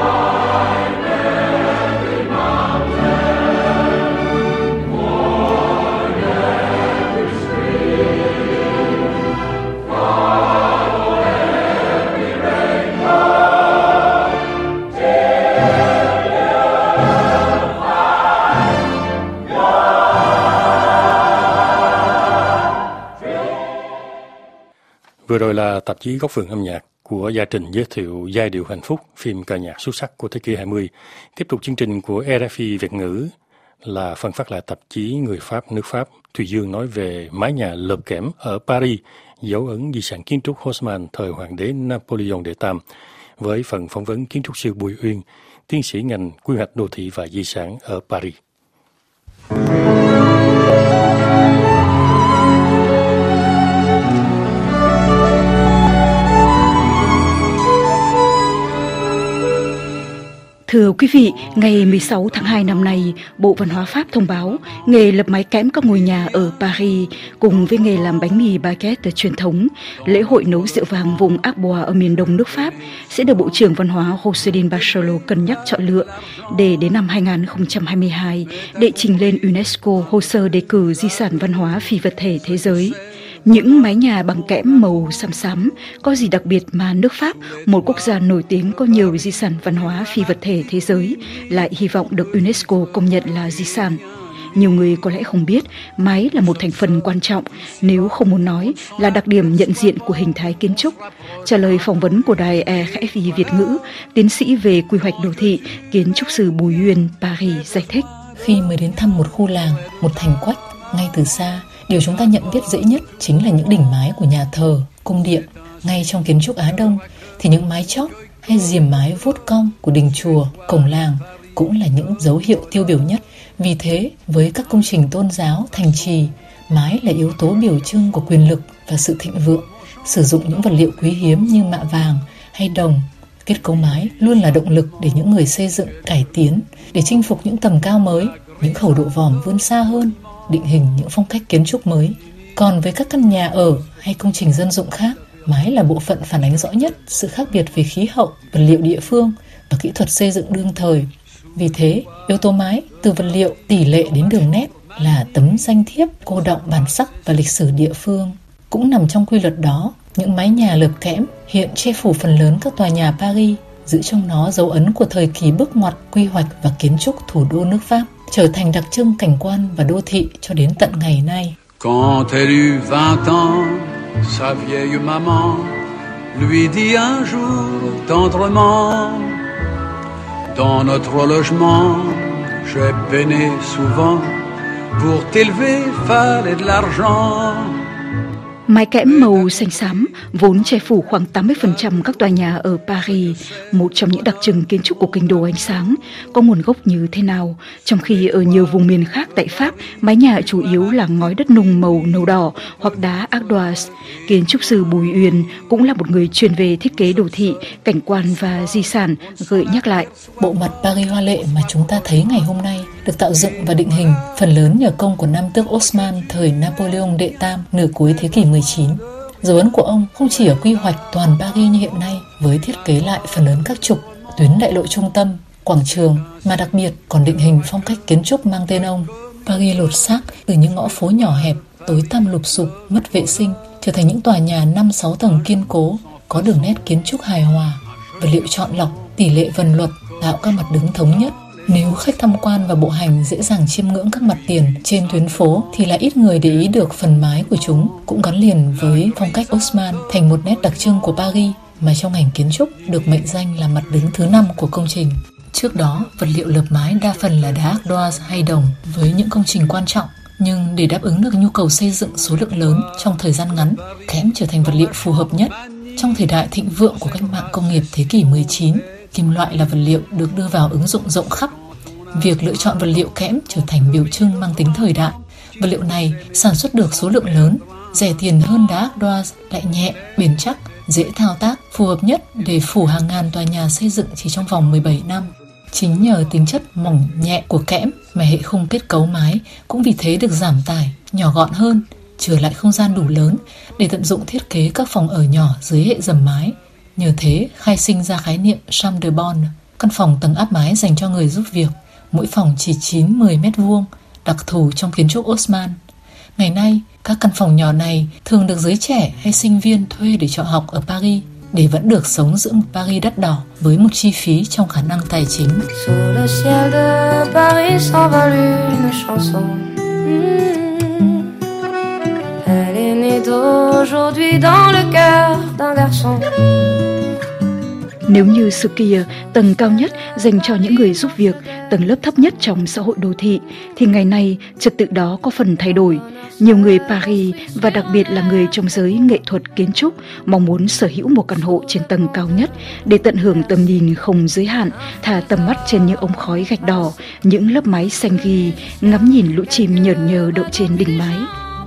Vừa rồi là tạp chí Góc Vườn Âm Nhạc của Gia Trình giới thiệu Giai điệu hạnh phúc, phim ca nhạc xuất sắc của thế kỷ hai mươi. Tiếp tục chương trình của rờ ép i Việt ngữ là phần phát lại tạp chí Người Pháp, nước Pháp. Thùy Dương nói về mái nhà lợp kẽm ở Paris, dấu ấn di sản kiến trúc Haussmann thời hoàng đế Napoleon đệ tam, với phần phỏng vấn kiến trúc sư Bùi Uyên, tiến sĩ ngành quy hoạch đô thị và di sản ở Paris. Thưa quý vị, ngày mười sáu tháng hai năm nay, Bộ Văn hóa Pháp thông báo nghề lập mái kẽm các ngôi nhà ở Paris cùng với nghề làm bánh mì baguette truyền thống, lễ hội nấu rượu vàng vùng Arbois ở miền đông nước Pháp sẽ được Bộ trưởng Văn hóa Roselyne Bachelot cân nhắc chọn lựa để đến năm hai không hai hai đệ trình lên UNESCO hồ sơ đề cử di sản văn hóa phi vật thể thế giới. Những mái nhà bằng kẽm màu xám xám có gì đặc biệt mà nước Pháp, một quốc gia nổi tiếng có nhiều di sản văn hóa phi vật thể thế giới, lại hy vọng được UNESCO công nhận là di sản? Nhiều người có lẽ không biết, mái là một thành phần quan trọng, nếu không muốn nói là đặc điểm nhận diện của hình thái kiến trúc. Trả lời phỏng vấn của đài rờ ép i Việt ngữ, tiến sĩ về quy hoạch đô thị, kiến trúc sư Bùi Uyên, Paris giải thích. Khi mới đến thăm một khu làng, một thành quách, ngay từ xa, điều chúng ta nhận biết dễ nhất chính là những đỉnh mái của nhà thờ, cung điện. Ngay trong kiến trúc Á Đông thì những mái chóp hay diềm mái vuốt cong của đình chùa, cổng làng cũng là những dấu hiệu tiêu biểu nhất. Vì thế, với các công trình tôn giáo, thành trì, mái là yếu tố biểu trưng của quyền lực và sự thịnh vượng. Sử dụng những vật liệu quý hiếm như mạ vàng hay đồng, kết cấu mái luôn là động lực để những người xây dựng cải tiến, để chinh phục những tầm cao mới, những khẩu độ vòm vươn xa hơn, định hình những phong cách kiến trúc mới. Còn với các căn nhà ở hay công trình dân dụng khác, mái là bộ phận phản ánh rõ nhất sự khác biệt về khí hậu, vật liệu địa phương và kỹ thuật xây dựng đương thời. Vì thế, yếu tố mái từ vật liệu, tỷ lệ đến đường nét là tấm danh thiếp cô đọng bản sắc và lịch sử địa phương. Cũng nằm trong quy luật đó, những mái nhà lợp kẽm hiện che phủ phần lớn các tòa nhà Paris, giữ trong nó dấu ấn của thời kỳ bước ngoặt quy hoạch và kiến trúc thủ đô nước Pháp, trở thành đặc trưng cảnh quan và đô thị cho đến tận ngày nay. Quand elle eut vingt ans, sa vieille maman lui dit un jour tendrement: Dans notre logement, j'ai peiné souvent, pour t'élever fallait de l'argent. Mái kẽm màu xanh xám vốn che phủ khoảng tám mươi phần trăm các tòa nhà ở Paris, một trong những đặc trưng kiến trúc của kinh đô ánh sáng, có nguồn gốc như thế nào, trong khi ở nhiều vùng miền khác tại Pháp, mái nhà chủ yếu là ngói đất nung màu nâu đỏ hoặc đá Ardoise. Kiến trúc sư Bùi Uyên cũng là một người chuyên về thiết kế đô thị, cảnh quan và di sản, gợi nhắc lại. Bộ mặt Paris hoa lệ mà chúng ta thấy ngày hôm nay được tạo dựng và định hình phần lớn nhờ công của nam tước Osman thời Napoleon đệ tam nửa cuối thế kỷ mười chín. Dấu ấn của ông không chỉ ở quy hoạch toàn Paris như hiện nay với thiết kế lại phần lớn các trục, tuyến đại lộ trung tâm, quảng trường, mà đặc biệt còn định hình phong cách kiến trúc mang tên ông. Paris lột xác từ những ngõ phố nhỏ hẹp, tối tăm lụp xụp, mất vệ sinh, trở thành những tòa nhà năm sáu tầng kiên cố, có đường nét kiến trúc hài hòa, vật liệu chọn lọc, tỷ lệ vần luật tạo các mặt đứng thống nhất. Nếu khách tham quan và bộ hành dễ dàng chiêm ngưỡng các mặt tiền trên tuyến phố thì lại ít người để ý được phần mái của chúng cũng gắn liền với phong cách Osman thành một nét đặc trưng của Paris mà trong ngành kiến trúc được mệnh danh là mặt đứng thứ năm của công trình. Trước đó, vật liệu lợp mái đa phần là đá Ardoise hay đồng với những công trình quan trọng, nhưng để đáp ứng được nhu cầu xây dựng số lượng lớn trong thời gian ngắn, kẽm trở thành vật liệu phù hợp nhất. Trong thời đại thịnh vượng của cách mạng công nghiệp thế kỷ mười chín, kim loại là vật liệu được đưa vào ứng dụng rộng khắp. Việc lựa chọn vật liệu kẽm trở thành biểu trưng mang tính thời đại. Vật liệu này sản xuất được số lượng lớn, rẻ tiền hơn đá Ardoise, lại nhẹ, bền chắc, dễ thao tác, phù hợp nhất để phủ hàng ngàn tòa nhà xây dựng chỉ trong vòng mười bảy năm. Chính nhờ tính chất mỏng nhẹ của kẽm mà hệ khung kết cấu mái cũng vì thế được giảm tải, nhỏ gọn hơn, chừa lại không gian đủ lớn để tận dụng thiết kế các phòng ở nhỏ dưới hệ dầm mái. Nhờ thế khai sinh ra khái niệm chambre de bonne, căn phòng tầng áp mái dành cho người giúp việc, mỗi phòng chỉ chín đến mười mét vuông, đặc thù trong kiến trúc Osman. Ngày nay, các căn phòng nhỏ này thường được giới trẻ hay sinh viên thuê để trọ học ở Paris, để vẫn được sống giữa một Paris đắt đỏ với một chi phí trong khả năng tài chính. Sur le ciel de Paris s'envole une chanson. Elle est née d'aujourd'hui dans le cœur d'un garçon. Nếu như xưa kia, tầng cao nhất dành cho những người giúp việc, tầng lớp thấp nhất trong xã hội đô thị, thì ngày nay trật tự đó có phần thay đổi. Nhiều người Paris và đặc biệt là người trong giới nghệ thuật kiến trúc mong muốn sở hữu một căn hộ trên tầng cao nhất để tận hưởng tầm nhìn không giới hạn, thả tầm mắt trên những ống khói gạch đỏ, những lớp mái xanh ghi, ngắm nhìn lũ chim nhởn nhơ đậu trên đỉnh mái.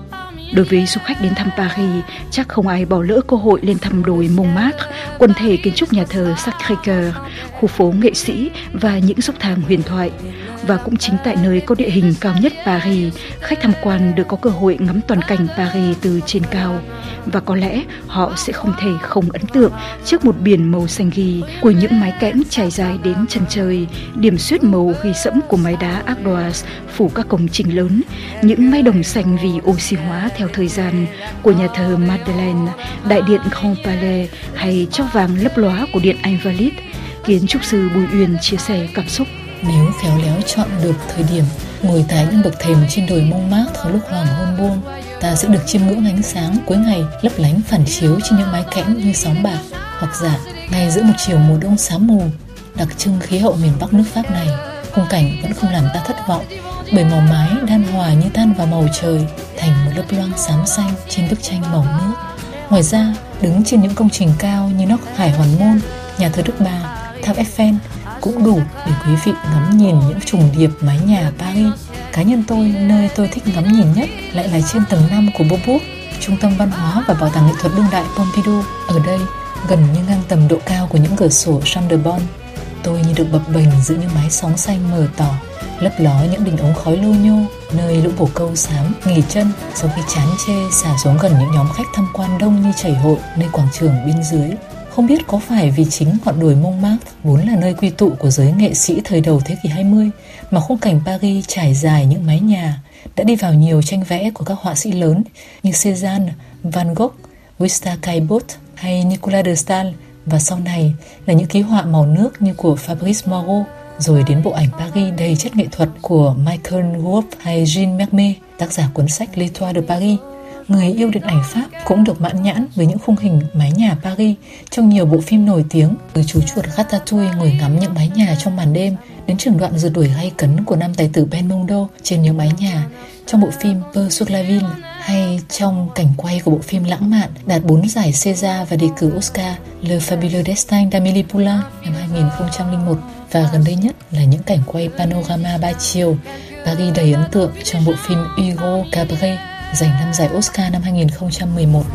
Đối với du khách đến thăm Paris, chắc không ai bỏ lỡ cơ hội lên thăm đồi Montmartre, quần thể kiến trúc nhà thờ Sacré-Cœur, khu phố nghệ sĩ và những dốc thang huyền thoại. Và cũng chính tại nơi có địa hình cao nhất Paris, khách tham quan được có cơ hội ngắm toàn cảnh Paris từ trên cao. Và có lẽ họ sẽ không thể không ấn tượng trước một biển màu xanh ghi của những mái kẽm trải dài đến chân trời, điểm xuyết màu ghi sẫm của mái đá Ardoise phủ các công trình lớn, những mái đồng xanh vì oxy hóa theo thời gian của nhà thờ Madeleine, đại điện Grand Palais hay chóp vàng lấp lóa của điện Invalides. Kiến trúc sư Bùi Uyên chia sẻ cảm xúc. Nếu khéo léo chọn được thời điểm ngồi tại những bậc thềm trên đồi Montmartre lúc hoàng hôn buông, ta sẽ được chiêm ngưỡng ánh sáng cuối ngày lấp lánh phản chiếu trên những mái kẽm như sóng bạc. Hoặc giả ngay giữa một chiều mùa đông xám mù đặc trưng khí hậu miền Bắc nước Pháp này, khung cảnh vẫn không làm ta thất vọng, bởi màu mái đan hòa như tan vào màu trời thành một lớp loang xám xanh trên bức tranh màu nước. Ngoài ra, đứng trên những công trình cao như nóc Hải Hoàn Môn, nhà thờ Đức Bà, tháp Eiffel cũng đủ để quý vị ngắm nhìn những trùng điệp mái nhà Paris. Cá nhân tôi, nơi tôi thích ngắm nhìn nhất lại là trên tầng năm của Beaubourg, trung tâm văn hóa và bảo tàng nghệ thuật đương đại Pompidou. Ở đây, gần như ngang tầm độ cao của những cửa sổ Champ de Bon, tôi như được bập bềnh giữa những mái sóng xanh mờ tỏ, lấp ló những đỉnh ống khói lô nhô, nơi lũ bồ câu xám nghỉ chân sau khi chán chê xả xuống gần những nhóm khách tham quan đông như chảy hội nơi quảng trường bên dưới. Không biết có phải vì chính ngọn đồi Montmartre vốn là nơi quy tụ của giới nghệ sĩ thời đầu thế kỷ hai mươi mà khung cảnh Paris trải dài những mái nhà đã đi vào nhiều tranh vẽ của các họa sĩ lớn như Cézanne, Van Gogh, Gustave Caillebotte hay Nicolas de Staël, và sau này là những ký họa màu nước như của Fabrice Moreau, rồi đến bộ ảnh Paris đầy chất nghệ thuật của Michael Wolff hay Jean Mermet, tác giả cuốn sách L'Étoile de Paris. Người yêu điện ảnh Pháp cũng được mãn nhãn với những khung hình mái nhà Paris trong nhiều bộ phim nổi tiếng, từ chú chuột Ratatouille ngồi ngắm những mái nhà trong màn đêm đến trường đoạn rượt đuổi gay cấn của nam tài tử Belmondo trên những mái nhà trong bộ phim Peur sur la ville, hay trong cảnh quay của bộ phim lãng mạn đạt bốn giải César và đề cử Oscar Le Fabuleux Destin d'Amélie Poulain năm hai nghìn không trăm lẻ một, và gần đây nhất là những cảnh quay panorama ba chiều Paris đầy ấn tượng trong bộ phim Hugo Cabret giành năm giải Oscar năm hai nghìn không trăm mười một.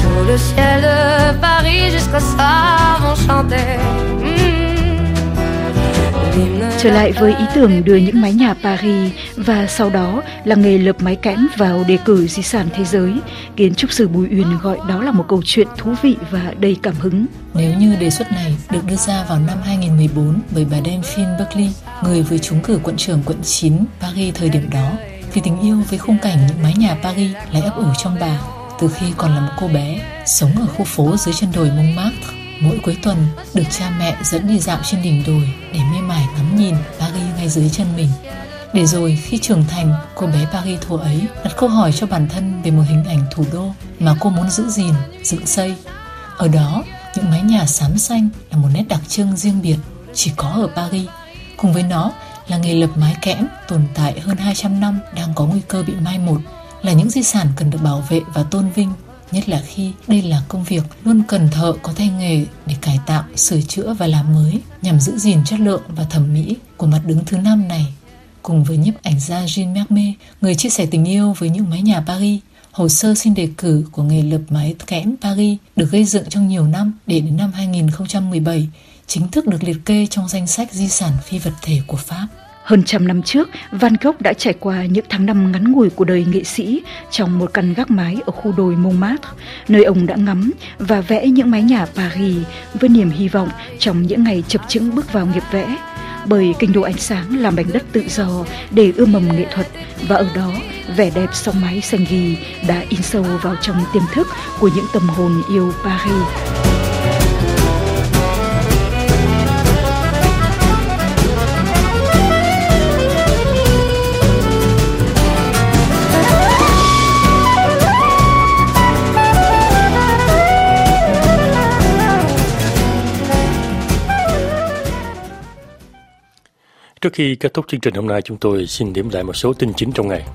Trở lại với ý tưởng đưa những mái nhà Paris và sau đó là nghề lợp mái kẽm vào đề cử di sản thế giới, kiến trúc sư Bùi Uyên gọi đó là một câu chuyện thú vị và đầy cảm hứng. Nếu như đề xuất này được đưa ra vào năm hai nghìn không trăm mười bốn bởi bà Delphine Berkeley, người vừa trúng cử quận trưởng quận chín Paris thời điểm đó, vì tình yêu với khung cảnh những mái nhà Paris lại ấp ủ trong bà từ khi còn là một cô bé sống ở khu phố dưới chân đồi Montmartre. Mỗi cuối tuần được cha mẹ dẫn đi dạo trên đỉnh đồi để mê mải ngắm nhìn Paris ngay dưới chân mình. Để rồi khi trưởng thành, cô bé Paris thuở ấy đặt câu hỏi cho bản thân về một hình ảnh thủ đô mà cô muốn giữ gìn, dựng xây. Ở đó, những mái nhà xám xanh là một nét đặc trưng riêng biệt chỉ có ở Paris. Cùng với nó là nghề lợp mái kẽm tồn tại hơn hai trăm năm đang có nguy cơ bị mai một, là những di sản cần được bảo vệ và tôn vinh, nhất là khi đây là công việc luôn cần thợ có tay nghề để cải tạo, sửa chữa và làm mới nhằm giữ gìn chất lượng và thẩm mỹ của mặt đứng thứ năm này. Cùng với nhiếp ảnh gia Jean Mermet, người chia sẻ tình yêu với những mái nhà Paris, hồ sơ xin đề cử của nghề lợp mái kẽm Paris được gây dựng trong nhiều năm để đến năm hai nghìn không trăm mười bảy chính thức được liệt kê trong danh sách di sản phi vật thể của Pháp. Hơn trăm năm trước, Van Gogh đã trải qua những tháng năm ngắn ngủi của đời nghệ sĩ trong một căn gác mái ở khu đồi Montmartre, nơi ông đã ngắm và vẽ những mái nhà Paris với niềm hy vọng trong những ngày chập chững bước vào nghiệp vẽ. Bởi kinh đô ánh sáng là mảnh đất tự do để ươm mầm nghệ thuật, và ở đó vẻ đẹp song mái xanh ghi đã in sâu vào trong tiềm thức của những tâm hồn yêu Paris. Trước khi kết thúc chương trình hôm nay, chúng tôi xin điểm lại một số tin chính trong ngày.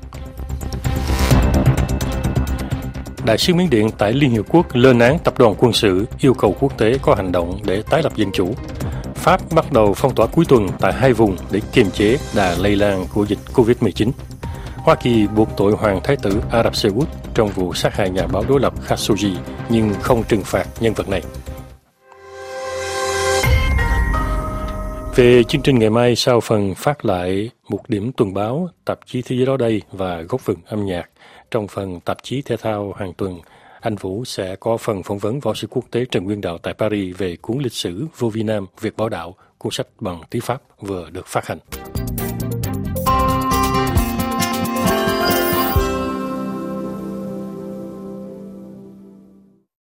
Đại sứ Miến Điện tại Liên Hiệp Quốc lên án tập đoàn quân sự, yêu cầu quốc tế có hành động để tái lập dân chủ. Pháp bắt đầu phong tỏa cuối tuần tại hai vùng để kiềm chế đà lây lan của dịch covid mười chín. Hoa Kỳ buộc tội Hoàng Thái tử Ả Rập Xê Út trong vụ sát hại nhà báo đối lập Khashoggi nhưng không trừng phạt nhân vật này. Về chương trình ngày mai, sau phần phát lại một điểm tuần báo, tạp chí Thế giới đó đây và góc vườn âm nhạc, trong phần tạp chí thể thao hàng tuần, anh Vũ sẽ có phần phỏng vấn võ sư quốc tế Trần Nguyên Đạo tại Paris về cuốn lịch sử Vô Vi Nam Việt Bảo Đạo, cuốn sách bằng tiếng Pháp vừa được phát hành.